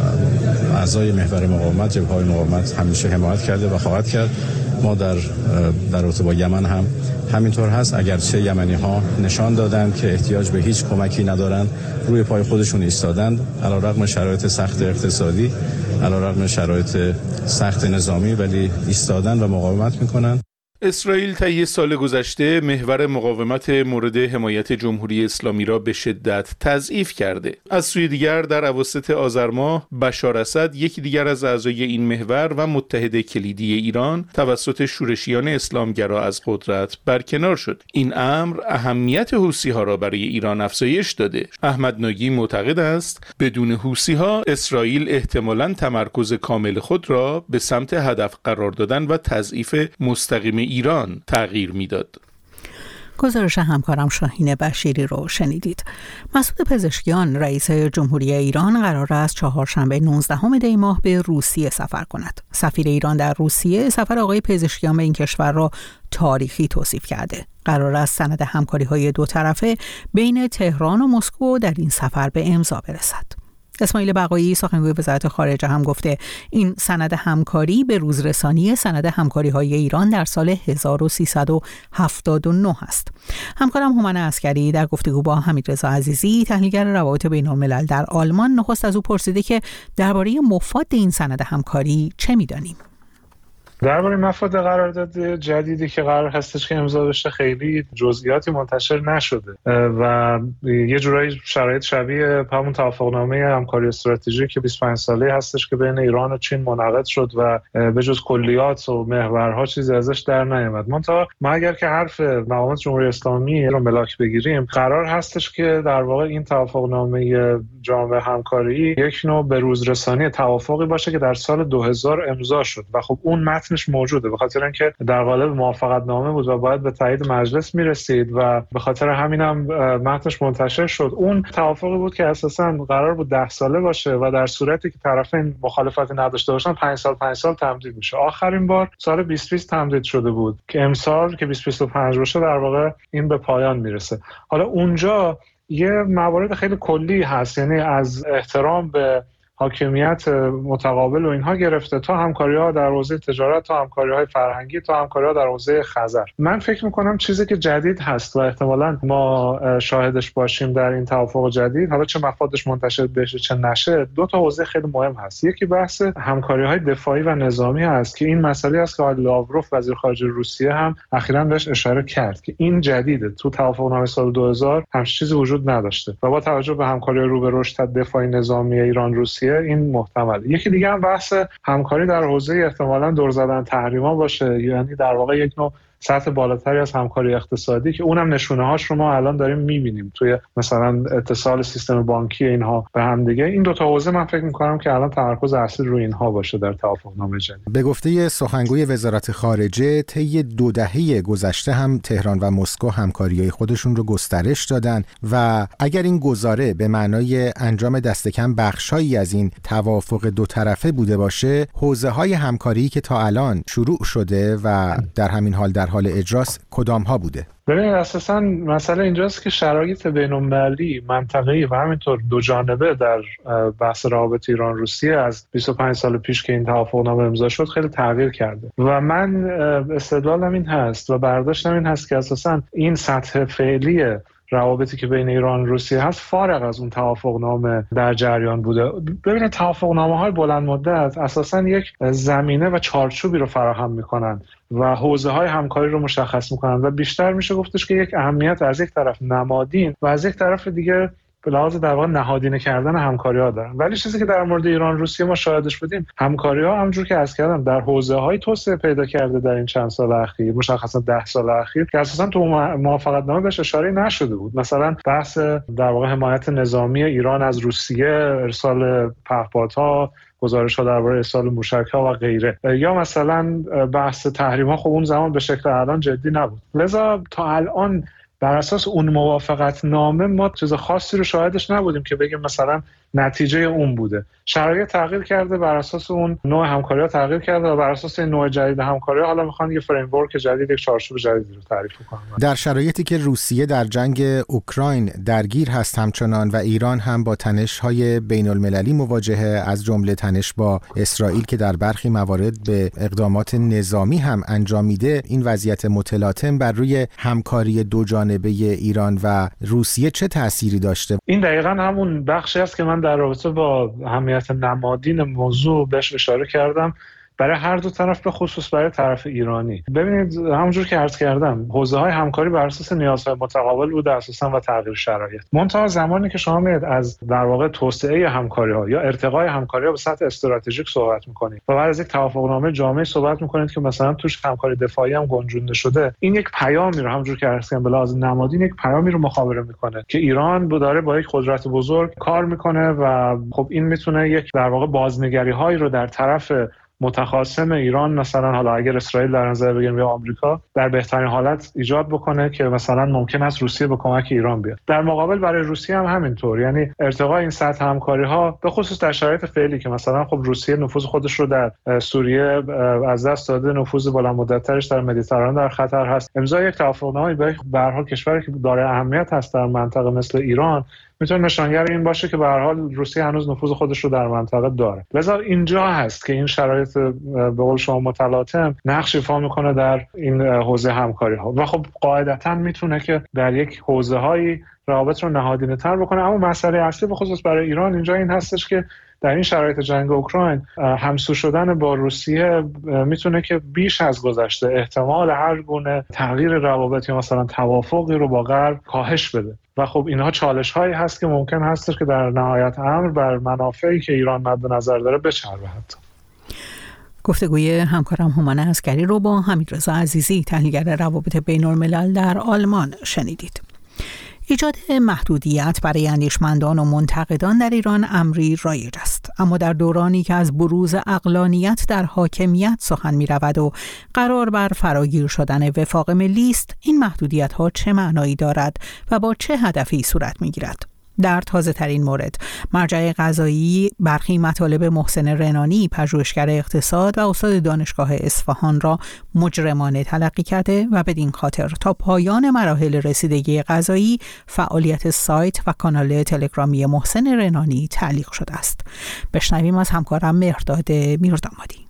اعضای محور مقاومت، جبهه‌های مقاومت همیشه حمایت کرده و خواهد کرد. ما در رابطه با یمن هم همینطور هست. اگرچه یمنی‌ها نشان دادند که احتیاج به هیچ کمکی ندارند، روی پای خودشون ایستادند علیرغم شرایط سخت اقتصادی، علیرغم شرایط سخت نظامی، ولی ایستادن و مقاومت میکنن. اسرائیل طی سال گذشته محور مقاومت مورد حمایت جمهوری اسلامی را به شدت تضعیف کرده. از سوی دیگر در اواسط آذر ماه بشار اسد، یکی دیگر از اعضای این محور و متحد کلیدی ایران، توسط شورشیان اسلامگرا از قدرت برکنار شد. این امر اهمیت حوثی‌ها را برای ایران افزایش داده. احمد ناگی معتقد است بدون حوثی‌ها اسرائیل احتمالاً تمرکز کامل خود را به سمت هدف قرار دادن و تضعیف مستقیم ایران تغییر میداد. گزارش همکارم شاهین بشیری رو شنیدید. مسعود پزشکیان، رئیس جمهوری ایران، قرار است چهارشنبه 19 دی ماه به روسیه سفر کند. سفیر ایران در روسیه سفر آقای پزشکیان به این کشور را تاریخی توصیف کرده. قرار است سند همکاری‌های دو طرفه بین تهران و مسکو در این سفر به امضا برسد. اسماعیل بقایی، سخنگوی وزارت خارجه، هم گفته این سند همکاری به روزرسانی سند همکاری‌های ایران در سال 1379 است. همکارم هومن عسکری در گفتگو با حمیدرضا عزیزی، تحلیلگر روابط بین‌الملل در آلمان، نخست از او پرسیده که درباره مفاد این سند همکاری چه می‌دانیم؟ درباره مفاد قرارداد جدیدی که قرار هستش که امضا بشه خیلی جزئیاتی منتشر نشده و یه جورایی شرایط شبیه همون توافقنامه همکاری استراتژیکی که 25 ساله هستش که بین ایران و چین منعقد شد و به جز کلیات و محورها چیزی ازش در نیامد. منتها ما اگر که حرف مقامات جمهوری اسلامی رو ملاک بگیریم، قرار هستش که در واقع این توافقنامه جامع همکاری یک نوع به روزرسانی توافقی باشه که در سال 2000 امضا شد و خب اون متنش موجوده، به خاطر اینکه در قالب موافقتنامه بود و باید به تایید مجلس میرسید و به خاطر همینم متنش منتشر شد. اون توافقی بود که اساساً قرار بود 10 ساله باشه و در صورتی که طرفین مخالفتی نداشته باشن 5 سال تمدید میشه. آخرین بار سال 2020 تمدید شده بود که امسال که 2025 باشه در واقع این به پایان میرسه. حالا اونجا یه موارد خیلی کلی هست، یعنی از احترام به حاکمیت متقابل و اینها گرفته تا همکاری‌ها در حوزه تجارت، تا همکاری‌های فرهنگی، تا همکاری‌ها در حوزه خزر. من فکر می‌کنم چیزی که جدید هست و احتمالاً ما شاهدش باشیم در این توافق جدید، حالا چه مفادش منتشر بشه چه نشه، دو تا حوزه خیلی مهم هست. یکی بحث همکاری‌های دفاعی و نظامی هست که این مسئله است که آقای لاوروف وزیر خارجه روسیه هم اخیراً بهش اشاره کرد که این جدیده. تو توافقنامه سال 2000 همچین چیزی وجود نداشته و با توجه به همکاری رو به رشد دفاعی نظامی ایران روسیه این محتمله. یکی دیگه هم بحث همکاری در حوزه احتمالاً دور زدن تحریما باشه، یعنی در واقع یک نوع سطح بالاتری از همکاری اقتصادی که اونم نشونه‌هاش رو ما الان داریم می‌بینیم توی مثلا اتصال سیستم بانکی اینها به هم دیگه. این دو تا حوزه من فکر می‌کنم که الان تمرکز اصلی روی اینها باشه در توافقنامه جدید. به گفته سخنگوی وزارت خارجه طی 2 دهه گذشته هم تهران و مسکو همکاری‌های خودشون رو گسترش دادن و اگر این گزاره به معنای انجام دست کم بخشایی از این توافق دو طرفه بوده باشه، حوزه‌های همکاری که تا الان شروع شده و در همین حال در حال اجراست کدام ها بوده؟ ببینید اساساً مسئله اینجاست که شرایط بین‌المللی، منطقه‌ای و همینطور دو جانبه در بحث روابط ایران روسیه از 25 سال پیش که این توافقنامه امضا شد خیلی تغییر کرده و من استدلالم این هست و برداشتم این هست که اساساً این سطح فعلی روابطی که بین ایران و روسیه هست فارغ از اون توافقنامه در جریان بوده. ببینید توافقنامه‌های بلند مدت اساساً یک زمینه و چارچوبی رو فراهم می‌کنن و حوزه‌های همکاری رو مشخص می‌کنن و بیشتر میشه گفتش که یک اهمیت از یک طرف نمادین و از یک طرف دیگه به لحاظ در واقع نهادینه کردن همکاری‌ها دارن. ولی چیزی که در مورد ایران روسیه ما شاهدش بودیم، همکاری‌ها همونجور که عرض کردم در حوزه‌های توسعه پیدا کرده در این چند سال اخیر، مشخصاً 10 سال اخیر که اساساً تو موافقتنامه بهش اشاره نشده بود. مثلا بحث در واقع حمایت نظامی ایران از روسیه، ارسال پهپادها، گزارش‌ها درباره ارسال موشک‌ها و غیره، یا مثلا بحث تحریم‌ها خب اون زمان به شکل الان جدی نبود. لذا تا الان بر اساس اون موافقت نامه ما چیز خاصی رو شاهدش نبودیم که بگیم مثلا نتیجه اون بوده. شرایط تغییر کرده، بر اساس اون نوع همکاری‌ها تغییر کرده و بر اساس این نوع جدید همکاری‌ها حالا میخوان یه فریم ورک جدید، یک چارچوب جدیدی رو تعریف کنن. در شرایطی که روسیه در جنگ اوکراین درگیر هست همچنان و ایران هم با تنش‌های بین‌المللی مواجهه، از جمله تنش با اسرائیل که در برخی موارد به اقدامات نظامی هم انجام میده، این وضعیت متلاطم بر روی همکاری دو جانبه ایران و روسیه چه تأثیری داشته؟ این دقیقاً همون بخشی است که من در رابطه با اهمیت نمادین موضوع بهش اشاره کردم برای هر دو طرف، به خصوص برای طرف ایرانی. ببینید همونجور که عرض کردم حوزه‌های همکاری بر اساس نیازهای متقابل بوده اساساً و تغییر شرایط. منتها زمانی که شما میاد از در واقع توسعه همکاری‌ها یا ارتقای همکاری‌ها به سطح استراتژیک صحبت می‌کنید و بعد از یک توافقنامه جامع صحبت می‌کنید که مثلا توش همکاری دفاعی هم گنجونده شده، این یک پیامی رو همونجور که عرض کردم به لحاظ نمادین یک پیامی رو مخابره می‌کنه که ایران داره با یک قدرت بزرگ کار می‌کنه و خب این می‌تونه یک در واقع بازنگری‌هایی رو در طرف متخاصم ایران، مثلا حالا اگر اسرائیل در نظر بگیریم یا آمریکا، در بهترین حالت ایجاد بکنه که مثلا ممکن است روسیه به کمک ایران بیاد. در مقابل برای روسیه هم همینطور، یعنی ارتقای این سطح همکاری‌ها به خصوص در شرایط فعلی که مثلا خب روسیه نفوذ خودش رو در سوریه از دست داده، نفوذ بلند مدت‌ترش در مدیترانه در خطر هست، امضای یک توافقنامه به هر حال کشوری که داره اهمیت هست در منطقه مثل ایران میتونه نشانگر این باشه که به هر حال روسیه هنوز نفوذ خودش رو در منطقه داره. لذا اینجا هست که این شرایط به قول شما متلاطم نقش ایفا میکنه در این حوزه همکاری ها و خب قاعدتاً میتونه که در یک حوزه هایی روابط رو نهادینه تر بکنه. اما مسئله اصلی به خصوص برای ایران اینجا این هستش که در این شرایط جنگ اوکراین همسو شدن با روسیه میتونه که بیش از گذشته احتمال هر گونه تغییر روابط یا مثلا توافقی رو با غرب کاهش بده و خب اینها چالش هایی هست که ممکن هستش که در نهایت امر بر منافعی که ایران مد نظر داره بچربه. گفتگوی همکارم هومن عسگری رو با حمیدرضا عزیزی، تحلیلگر روابط بین‌الملل در آلمان شنیدید. ایجاد محدودیت برای اندیشمندان و منتقدان در ایران امری رایج است، اما در دورانی که از بروز عقلانیت در حاکمیت سخن می رود و قرار بر فراگیر شدن وفاق ملی است، این محدودیت ها چه معنایی دارد و با چه هدفی صورت می گیرد؟ در تازه ترین مورد، مرجع قضایی برخی مطالب محسن رنانی، پژوهشگر اقتصاد و استاد دانشگاه اصفهان را مجرمانه تلقی کرده و بدین خاطر تا پایان مراحل رسیدگی قضایی فعالیت سایت و کانال تلگرامی محسن رنانی تعلیق شده است. بشنویم از همکارم مهرداد میردامادی.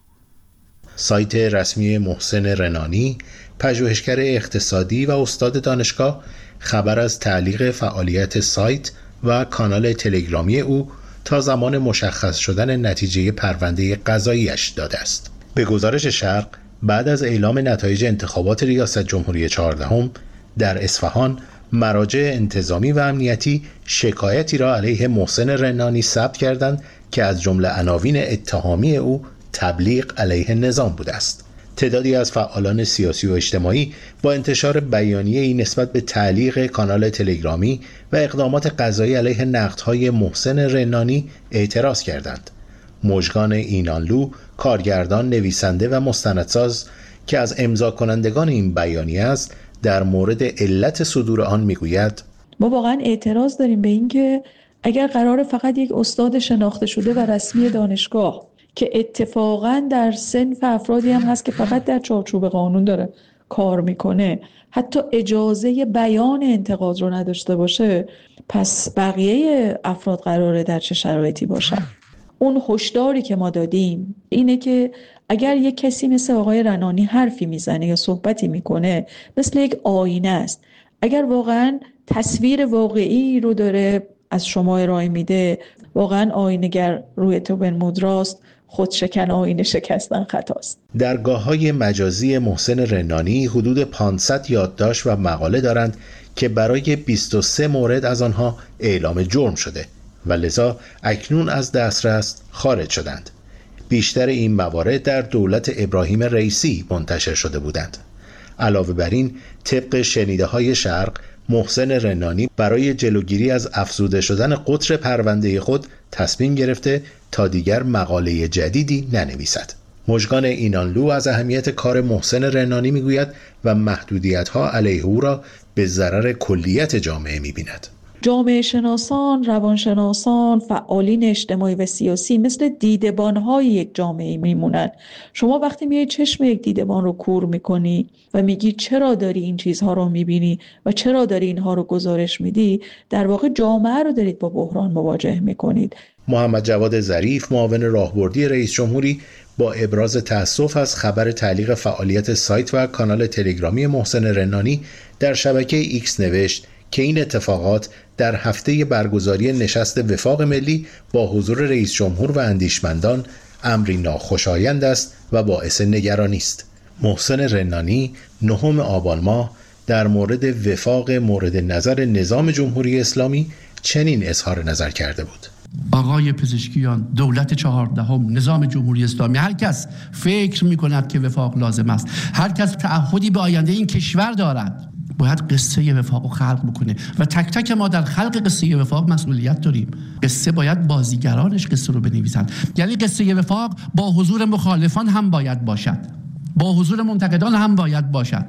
سایت رسمی محسن رنانی، پژوهشگر اقتصادی و استاد دانشگاه، خبر از تعلیق فعالیت سایت و کانال تلگرامی او تا زمان مشخص شدن نتیجه پرونده قضاییش داده است. به گزارش شرق، بعد از اعلام نتایج انتخابات ریاست جمهوری 14 در اصفهان، مراجع انتظامی و امنیتی شکایتی را علیه محسن رنانی ثبت کردند که از جمله عناوین اتهامی او تبلیغ علیه نظام بوده است. تعدادی از فعالان سیاسی و اجتماعی با انتشار بیانیه‌ای نسبت به تعلیق کانال تلگرامی و اقدامات قضایی علیه نقدهای محسن رنانی اعتراض کردند. مژگان اینانلو، کارگردان، نویسنده و مستندساز که از امضا کنندگان این بیانیه است، در مورد علت صدور آن میگوید: ما واقعا اعتراض داریم به اینکه اگر قرار فقط یک استاد شناخته شده و رسمی دانشگاه که اتفاقا در صنف افرادی هم هست که فقط در چارچوب قانون داره کار میکنه، حتی اجازه بیان انتقاد رو نداشته باشه، پس بقیه افراد قراره در چه شرایطی باشن؟ اون هشداری که ما دادیم اینه که اگر یک کسی مثل آقای رنانی حرفی میزنه یا صحبتی میکنه، مثل یک آینه است. اگر واقعا تصویر واقعی رو داره از شما ارائه میده، واقعا آینه‌گر روی تو بنمود راست، خود شکن آینه شکستن خطاست. درگاه‌های مجازی محسن رنانی حدود 500 یادداشت و مقاله دارند که برای 23 مورد از آنها اعلام جرم شده و لذا اکنون از دسترس خارج شدند. بیشتر این موارد در دولت ابراهیم رئیسی منتشر شده بودند. علاوه بر این، طبق شنیده‌های شرق، محسن رنانی برای جلوگیری از افزوده شدن قطر پرونده خود تصمیم گرفته تا دیگر مقاله جدیدی ننویسد. مژگان اینانلو از اهمیت کار محسن رنانی میگوید و محدودیت‌ها علیه او را به ضرر کلیت جامعه می‌بیند. جامعه شناسان، روانشناسان، فعالین اجتماعی و سیاسی مثل دیدبان‌های یک جامعه میمونن. شما وقتی میای چشم یک دیدبان رو کور میکنی و میگی چرا داری این چیزها رو میبینی و چرا داری اینها رو گزارش میدی، در واقع جامعه رو دارید با بحران مواجه میکنید. محمد جواد ظریف، معاون راهبردی رئیس جمهوری، با ابراز تأسف از خبر تعلیق فعالیت سایت و کانال تلگرامی محسن رنانی در شبکه ایکس نوشت که این اتفاقات در هفته برگزاری نشست وفاق ملی با حضور رئیس جمهور و اندیشمندان امری ناخوشایند است و باعث نگرانی است. محسن رنانی 9 آبان ماه در مورد وفاق مورد نظر نظام جمهوری اسلامی چنین اظهار نظر کرده بود: آقای پزشکیان، دولت 14 نظام جمهوری اسلامی، هر کس فکر می‌کند که وفاق لازم است، هر کس تعهدی به آینده این کشور دارد، باید قصه وفاق رو خلق بکنه و تک تک ما در خلق قصه وفاق مسئولیت داریم. قصه باید بازیگرانش قصه رو بنویسند، یعنی قصه وفاق با حضور مخالفان هم باید باشد، با حضور منتقدان هم باید باشد،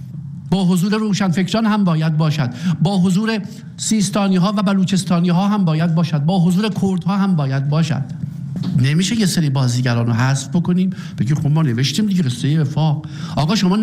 با حضور روشنفکران هم باید باشد، با حضور سیستانی ها و بلوچستانی ها هم باید باشد، با حضور کردها هم باید باشد. نمیشه یه سری بازیگران رو حذف بکنیم بگیم خب ما نوشتیم دیگه قصه وفاق. آقا شما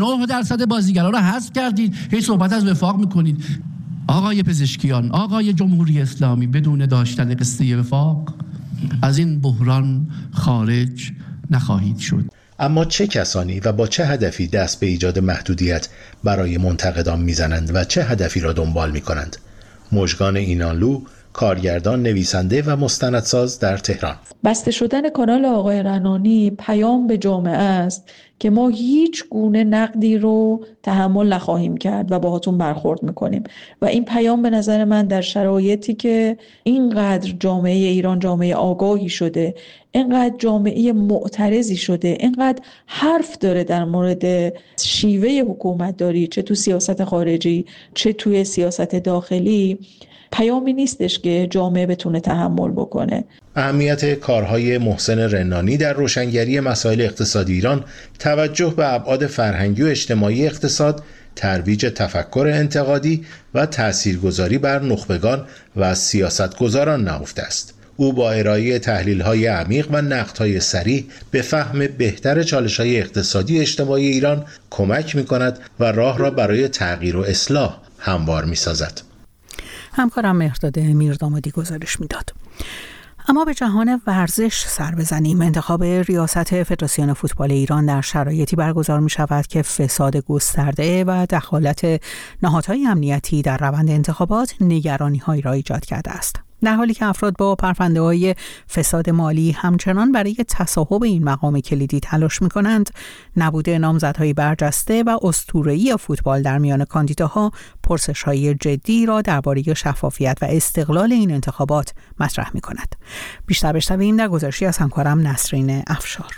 99% بازیگران رو حذف کردید، هی صحبت از وفاق میکنید. آقای پزشکیان، آقای جمهوری اسلامی، بدون داشتن قصه وفاق از این بحران خارج نخواهید شد. اما چه کسانی و با چه هدفی دست به ایجاد محدودیت برای منتقدان میزنند و چه هدفی را دنبال میکنند؟ مژگان اینانلو، کارگردان، نویسنده و مستندساز در تهران: بسته شدن کانال آقای رنانی پیام به جامعه است که ما هیچ گونه نقدی رو تحمل نخواهیم کرد و باهاتون برخورد میکنیم و این پیام به نظر من در شرایطی که اینقدر جامعه ایران جامعه آگاهی شده، اینقدر جامعه معترضی شده، اینقدر حرف داره در مورد شیوه حکومتداری، چه تو سیاست خارجی چه توی سیاست داخلی، پیامی نیستش که جامعه بتونه تحمل بکنه. اهمیت کارهای محسن رنانی در روشنگری مسائل اقتصادی ایران، توجه به ابعاد فرهنگی و اجتماعی اقتصاد، ترویج تفکر انتقادی و تاثیرگذاری بر نخبگان و سیاستگزاران نهفته است. او با ارائه تحلیل‌های عمیق و نقدهای صریح به فهم بهتر چالش‌های اقتصادی اجتماعی ایران کمک می‌کند و راه را برای تغییر و اصلاح هموار می‌سازد. همکارم مهرداد میردامادی گزارش میداد. اما به جهان ورزش سر بزنیم. انتخاب ریاست فدراسیون فوتبال ایران در شرایطی برگزار می شود که فساد گسترده و دخالت نهادهای امنیتی در روند انتخابات نگرانی‌هایی را ایجاد کرده است. در حالی که افراد با پرونده‌های فساد مالی همچنان برای تصاحب این مقام کلیدی تلاش می‌کنند، نبود نامزدهای برجسته و اسطوره‌ای فوتبال در میان کاندیداها پرسش‌های جدی را درباره شفافیت و استقلال این انتخابات مطرح می‌کند. بیشتر بشنویم در گزارشی از همکارم نسرین افشار.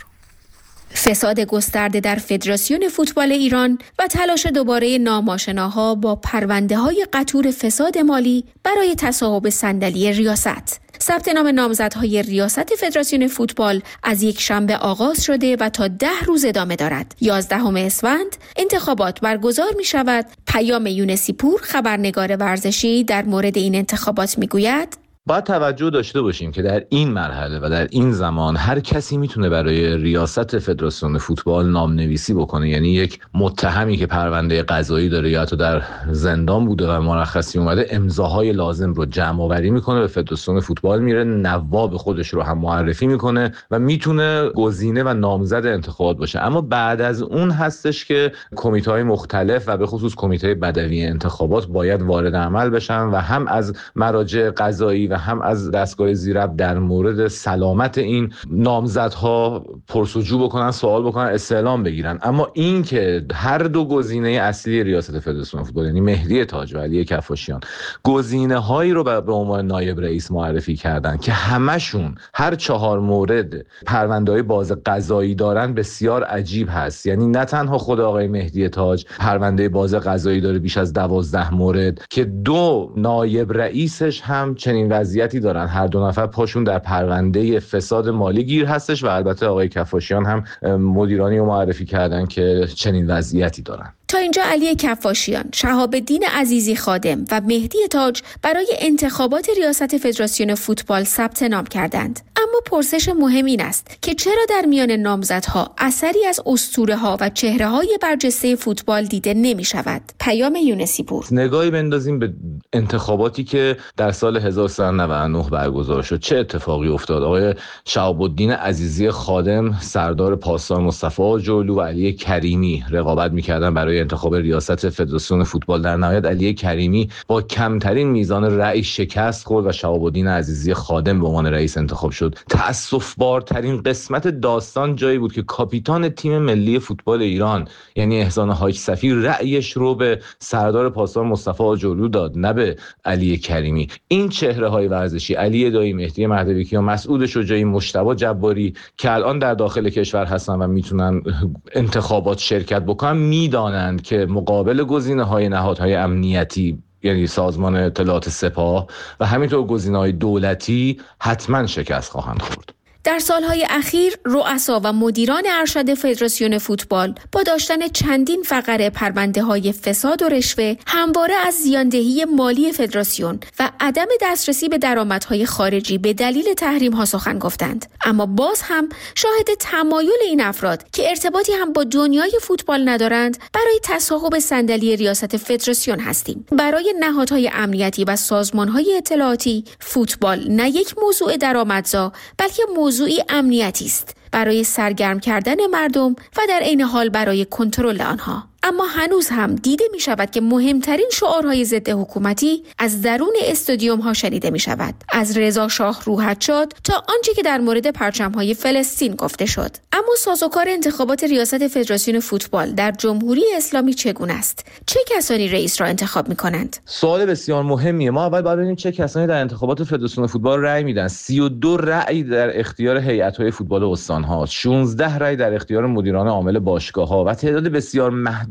فساد گسترده در فدراسیون فوتبال ایران و تلاش دوباره ناماشناها با پرونده‌های قطور فساد مالی برای تصاحب صندلی ریاست. ثبت نام نامزدهای ریاست فدراسیون فوتبال از یک شنبه آغاز شده و تا 10 روز ادامه دارد. 11 اسفند انتخابات برگزار می شود. پیام یونسی پور، خبرنگار ورزشی، در مورد این انتخابات می گوید: باید توجه داشته باشیم که در این مرحله و در این زمان هر کسی میتونه برای ریاست فدراسیون فوتبال نامنویسی بکنه. یعنی یک متهمی که پرونده قضایی داره یا حتی در زندان بوده و مرخصی اومده، امضاهای لازم رو جمع آوری میکنه، به فدراسیون فوتبال میره، نواب خودش رو هم معرفی میکنه و میتونه گزینه و نامزد انتخابات باشه. اما بعد از اون هستش که کمیته‌های مختلف و به خصوص کمیته بدوی انتخابات باید وارد عمل بشن و هم از مراجع قضایی و هم از دستگاه زیرب در مورد سلامت این نامزدها پرسجو بکنن، سوال بکنن، استعلام بگیرن. اما این که هر دو گزینه اصلی ریاست فدراسیون فوتبال، یعنی مهدی تاج و علی کفاشیان، گزینه‌هایی رو به عنوان نایب رئیس معرفی کردن که همشون هر 4 مورد پرونده‌های باز قضایی دارن، بسیار عجیب هست. یعنی نه تنها خود آقای مهدی تاج پرونده باز قضایی داره بیش از 12 مورد، که 2 نایب رئیسش هم چنین وضعیتی دارن. هر 2 نفر پاشون در پرونده فساد مالی گیر هستش و البته آقای کفاشیان هم مدیرانی رو معرفی کردن که چنین وضعیتی دارن. تا اینجا علی کفاشیان، شهاب الدین عزیزی خادم و مهدی تاج برای انتخابات ریاست فدراسیون فوتبال ثبت نام کردند. اما پرسش مهم این است که چرا در میان نامزدها اثری از اسطوره‌ها و چهره‌های برجسته فوتبال دیده نمی‌شود؟ پیام یونسی پور. نگاهی بندازیم به انتخاباتی که در سال 1399 برگزار شد. چه اتفاقی افتاد؟ آقای شهاب الدین عزیزی خادم، سردار پاسدار مصطفی جلو و علی کریمی رقابت می‌کردن برای انتخاب ریاست فدراسیون فوتبال. در نهایت علی کریمی با کمترین میزان رأی شکست خورد و شهاب الدین عزیزی خادم به عنوان رئیس انتخاب شد. تأسف‌بارترین قسمت داستان جایی بود که کاپیتان تیم ملی فوتبال ایران، یعنی احسان حاج صفی، رأیش رو به سردار پاسدار مصطفی جلو داد، نه به علی کریمی. این چهره‌های ورزشی، علی دایی، مهدی مهدوی و مسعود شجاعی، مجتبی جباری، که الان در داخل کشور هستن و میتونن انتخابات شرکت بکنن، میدانن که مقابل گزینه‌های نهادهای امنیتی، یعنی سازمان اطلاعات سپاه و همینطور گزینه‌های دولتی، حتما شکست خواهند خورد. در سالهای اخیر رؤسا و مدیران ارشد فدراسیون فوتبال با داشتن چندین فقره پرونده‌های فساد و رشوه همواره از زیاندهی مالی فدراسیون و عدم دسترسی به درآمدهای خارجی به دلیل تحریم‌ها سخن گفتند. اما باز هم شاهد تمایل این افراد که ارتباطی هم با دنیای فوتبال ندارند برای تصاحب صندلی ریاست فدراسیون هستیم. برای نهادهای امنیتی و سازمان‌های اطلاعاتی فوتبال نه یک موضوع درآمدزا، بلکه موضوعی امنیتی است، برای سرگرم کردن مردم و در عین حال برای کنترل آنها. اما هنوز هم دیده می شود که مهمترین شعارهای ضد حکومتی از درون استادیوم ها شنیده می شود. از رضا شاه روحت شاد تا آنچه که در مورد پرچم‌های فلسطین گفته شد. اما سازوکار انتخابات ریاست فدراسیون فوتبال در جمهوری اسلامی چگونه است؟ چه کسانی رئیس را انتخاب می کنند؟ سوال بسیار مهمیه. ما اول باید ببینیم چه کسانی در انتخابات فدراسیون فوتبال رأی میدن. 32 رأی در اختیار هیئت‌های فوتبال استان‌ها، 16 رأی در اختیار مدیران عامل باشگاه‌ها و تعداد بسیار محدود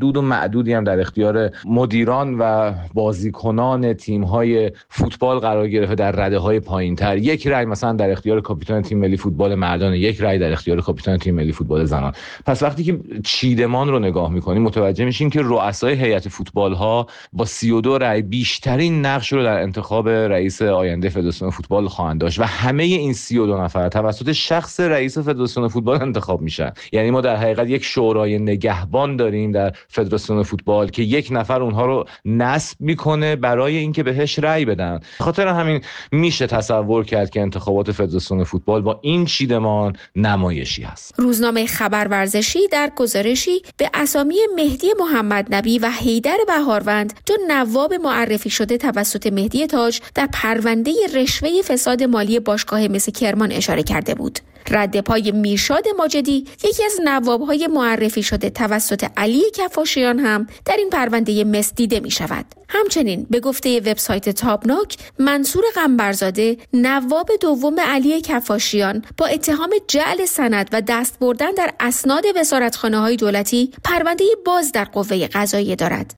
محدود و معدودی هم در اختیار مدیران و بازیکنان تیم‌های فوتبال قرار گرفته در رده‌های پایین‌تر. یک رأی مثلا در اختیار کاپیتان تیم ملی فوتبال مردان، یک رأی در اختیار کاپیتان تیم ملی فوتبال زنان. پس وقتی که چیدمان رو نگاه می‌کنیم متوجه میشیم که رؤسای هیئت فوتبال‌ها با 32 رأی بیشترین نقش رو در انتخاب رئیس آینده فدراسیون فوتبال خواهند داشت و همه این 32 نفر توسط شخص رئیس فدراسیون فوتبال انتخاب میشن. یعنی ما در حقیقت یک شورای نگهبان داریم در فدراسیون فوتبال که یک نفر اونها رو نصب میکنه برای اینکه بهش رأی بدن. خاطر همین میشه تصور کرد که انتخابات فدراسیون فوتبال با این چیدمان نمایشی هست. روزنامه خبر ورزشی در گزارشی به اسامی مهدی محمد نبی و حیدر بهاروند، دو نواب معرفی شده توسط مهدی تاج در پرونده رشوه فساد مالی باشگاه مس کرمان اشاره کرده بود. رد پای میرشاد ماجدی، یکی از نواب‌های معرفی شده توسط علی کفاشیان، هم در این پرونده مس دیده می شود. همچنین به گفته وبسایت تابناک، منصور قنبرزاده، نواب دوم علی کفاشیان، با اتهام جعل سند و دست بردن در اسناد وزارتخانه‌های دولتی پرونده باز در قوه قضاییه دارد.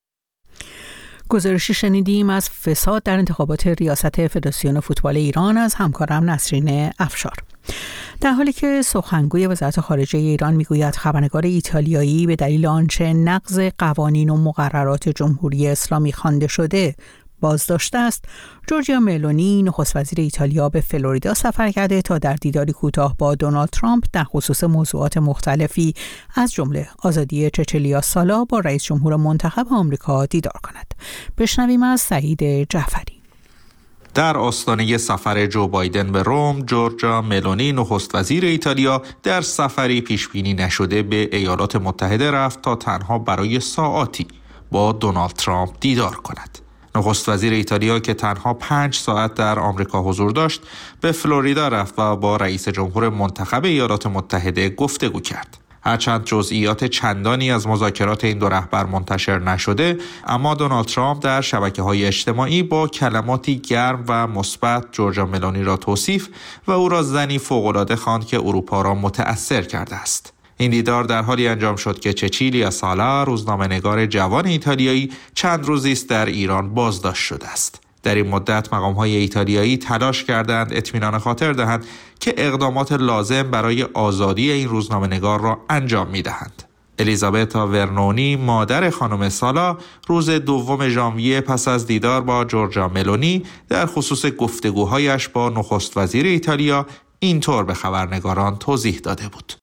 گزارشی شنیدیم از فساد در انتخابات ریاست فدراسیون فوتبال ایران از همکارم نسرین افشار. در حالی که سخنگوی وزارت خارجه ایران میگوید خبرنگار ایتالیایی به دلیل آنچه نقض قوانین و مقررات جمهوری اسلامی خوانده شده بازداشته است، جورجیا ملونی نخست وزیر ایتالیا به فلوریدا سفر کرده تا در دیداری کوتاه با دونالد ترامپ در خصوص موضوعات مختلفی از جمله آزادی چچلیا سالا با رئیس جمهور منتخب آمریکا دیدار کند. بشنویم از سعید جعفری. در آستانه سفر جو بایدن به روم، جورجیا ملونی نخست وزیر ایتالیا در سفری پیشبینی نشده به ایالات متحده رفت تا تنها برای ساعاتی با دونالد ترامپ دیدار کند. نخست وزیر ایتالیا که تنها 5 ساعت در آمریکا حضور داشت، به فلوریدا رفت و با رئیس جمهور منتخب ایالات متحده گفتگو کرد. هرچند جزئیات چندانی از مذاکرات این دو رهبر منتشر نشده، اما دونالد ترامپ در شبکه‌های اجتماعی با کلماتی گرم و مثبت جورجیا ملونی را توصیف و او را زنی فوق‌العاده خواند که اروپا را متأثر کرده است. این دیدار در حالی انجام شد که چچیلیا سالا، روزنامه‌نگار جوان ایتالیایی، چند روزی است در ایران بازداشت شده است. در این مدت مقام‌های ایتالیایی تلاش کردند اطمینان خاطر دهند که اقدامات لازم برای آزادی این روزنامه‌نگار را انجام می‌دهند. الیزابتا ورنونی، مادر خانم سالا، روز 2 ژانویه پس از دیدار با جورجیا ملونی در خصوص گفتگوهایش با نخست وزیر ایتالیا اینطور به خبرنگاران توضیح داده بود.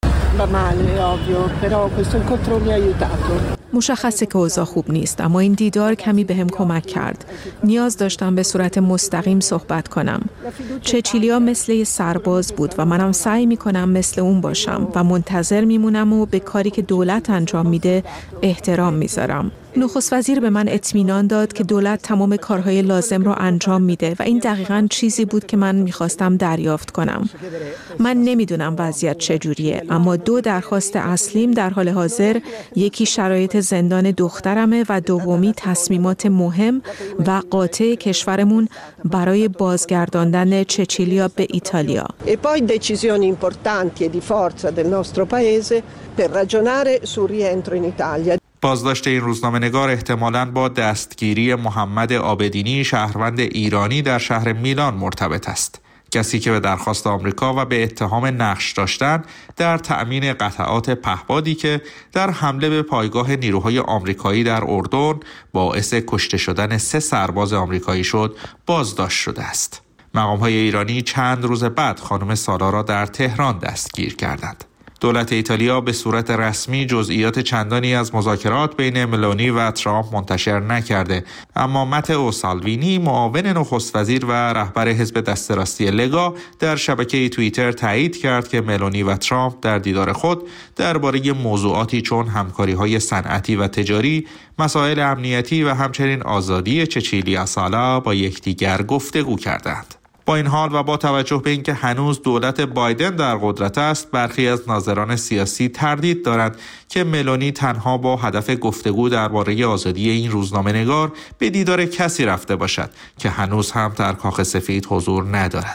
مشخصه که اوضاع خوب نیست، اما این دیدار کمی بهم کمک کرد. نیاز داشتم به صورت مستقیم صحبت کنم. چچیلیا مثل یه سرباز بود و منم سعی میکنم مثل اون باشم و منتظر میمونم و به کاری که دولت انجام میده احترام میذارم. نخست وزیر به من اطمینان داد که دولت تمام کارهای لازم را انجام میده و این دقیقاً چیزی بود که من میخواستم دریافت کنم. من نمیدونم وضعیت چجوریه، اما 2 درخواست اصلیم در حال حاضر، یکی شرایط زندان دخترمه و دومی تصمیمات مهم و قاطع کشورمون برای بازگرداندن چچیلیا به ایتالیا. E poi decisioni importanti e di forza del nostro paese per ragionare sul rientro in Italia. بازداشت این روزنامه‌نگار احتمالاً با دستگیری محمد عابدینی، شهروند ایرانی در شهر میلان مرتبط است. کسی که به درخواست آمریکا و به اتهام نقش داشتن در تأمین قطعات پهپادی که در حمله به پایگاه نیروهای آمریکایی در اردن باعث کشته شدن 3 سرباز آمریکایی شد، بازداشت شده است. مقام‌های ایرانی چند روز بعد خانم سالا را در تهران دستگیر کردند. دولت ایتالیا به صورت رسمی جزئیات چندانی از مذاکرات بین ملونی و ترامپ منتشر نکرده، اما متئو سالوینی، معاون نخست وزیر و رهبر حزب دست راستی لگا، در شبکه توییتر تایید کرد که ملونی و ترامپ در دیدار خود درباره موضوعاتی چون همکاری‌های صنعتی و تجاری، مسائل امنیتی و همچنین آزادی چچیلیا سالا با یکدیگر گفتگو کردند. با این حال و با توجه به اینکه هنوز دولت بایدن در قدرت است، برخی از ناظران سیاسی تردید دارند که ملونی تنها با هدف گفتگو درباره آزادی این روزنامه‌نگار به دیدار کسی رفته باشد که هنوز هم در کاخ سفید حضور ندارد.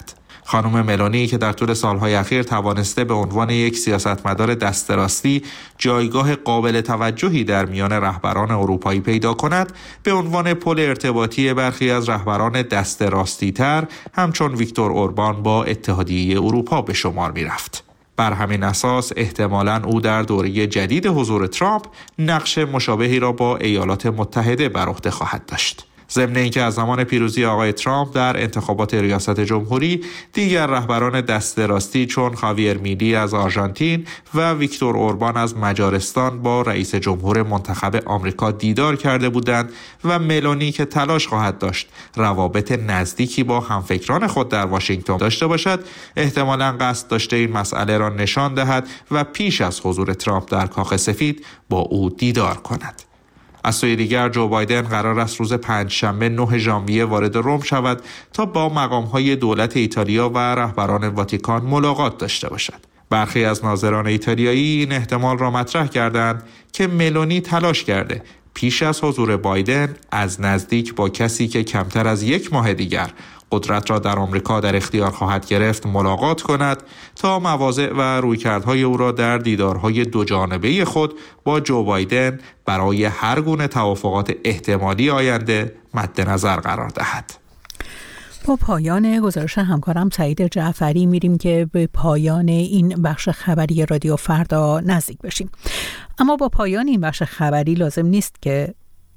خانم ملونی که در طول سالهای اخیر توانسته به عنوان یک سیاستمدار دست راستی جایگاه قابل توجهی در میان رهبران اروپایی پیدا کند، به عنوان پل ارتباطی برخی از رهبران دست راستی تر همچون ویکتور اوربان با اتحادیه اروپا به شمار می رفت. بر همین اساس احتمالاً او در دوره جدید حضور ترامپ نقش مشابهی را با ایالات متحده بر عهده خواهد داشت. ضمن اینکه از زمان پیروزی آقای ترامپ در انتخابات ریاست جمهوری دیگر رهبران دست راستی چون خاویر میلی از آرژانتین و ویکتور اوربان از مجارستان با رئیس جمهور منتخب آمریکا دیدار کرده بودند و ملونی که تلاش خواهد داشت روابط نزدیکی با همفکران خود در واشنگتن داشته باشد، احتمالاً قصد داشته این مسئله را نشان دهد و پیش از حضور ترامپ در کاخ سفید با او دیدار کند. از سوی دیگر جو بایدن قرار است روز پنجشنبه 9 ژانویه وارد روم شود تا با مقام‌های دولت ایتالیا و رهبران واتیکان ملاقات داشته باشد. برخی از ناظران ایتالیایی این احتمال را مطرح کردند که ملونی تلاش کرده پیش از حضور بایدن از نزدیک با کسی که کمتر از یک ماه دیگر قدرت را در آمریکا در اختیار خواهد گرفت ملاقات کند تا مواضع و رویکردهای او را در دیدارهای دو جانبه خود با جو بایدن برای هر گونه توافقات احتمالی آینده مد نظر قرار دهد. با پایان گزارش همکارم سعید جعفری میریم که به پایان این بخش خبری رادیو فردا نزدیک بشیم. اما با پایان این بخش خبری لازم نیست که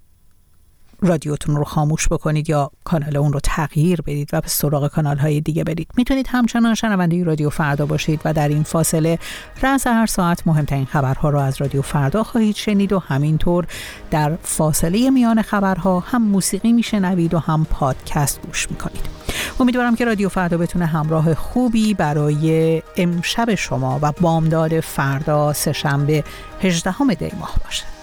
رادیوتون رو خاموش بکنید یا کانال اون رو تغییر بدید و به سراغ کانال‌های دیگه برید. میتونید همچنان شنونده رادیو فردا باشید و در این فاصله رأس هر ساعت مهمترین خبرها رو از رادیو فردا خواهید شنید و همینطور در فاصله میان خبرها هم موسیقی میشنوید و هم پادکست گوش میکنید. امیدوارم که رادیو فردا بتونه همراه خوبی برای امشب شما و بامداد فردا سه‌شنبه 18 دی ماه باشه.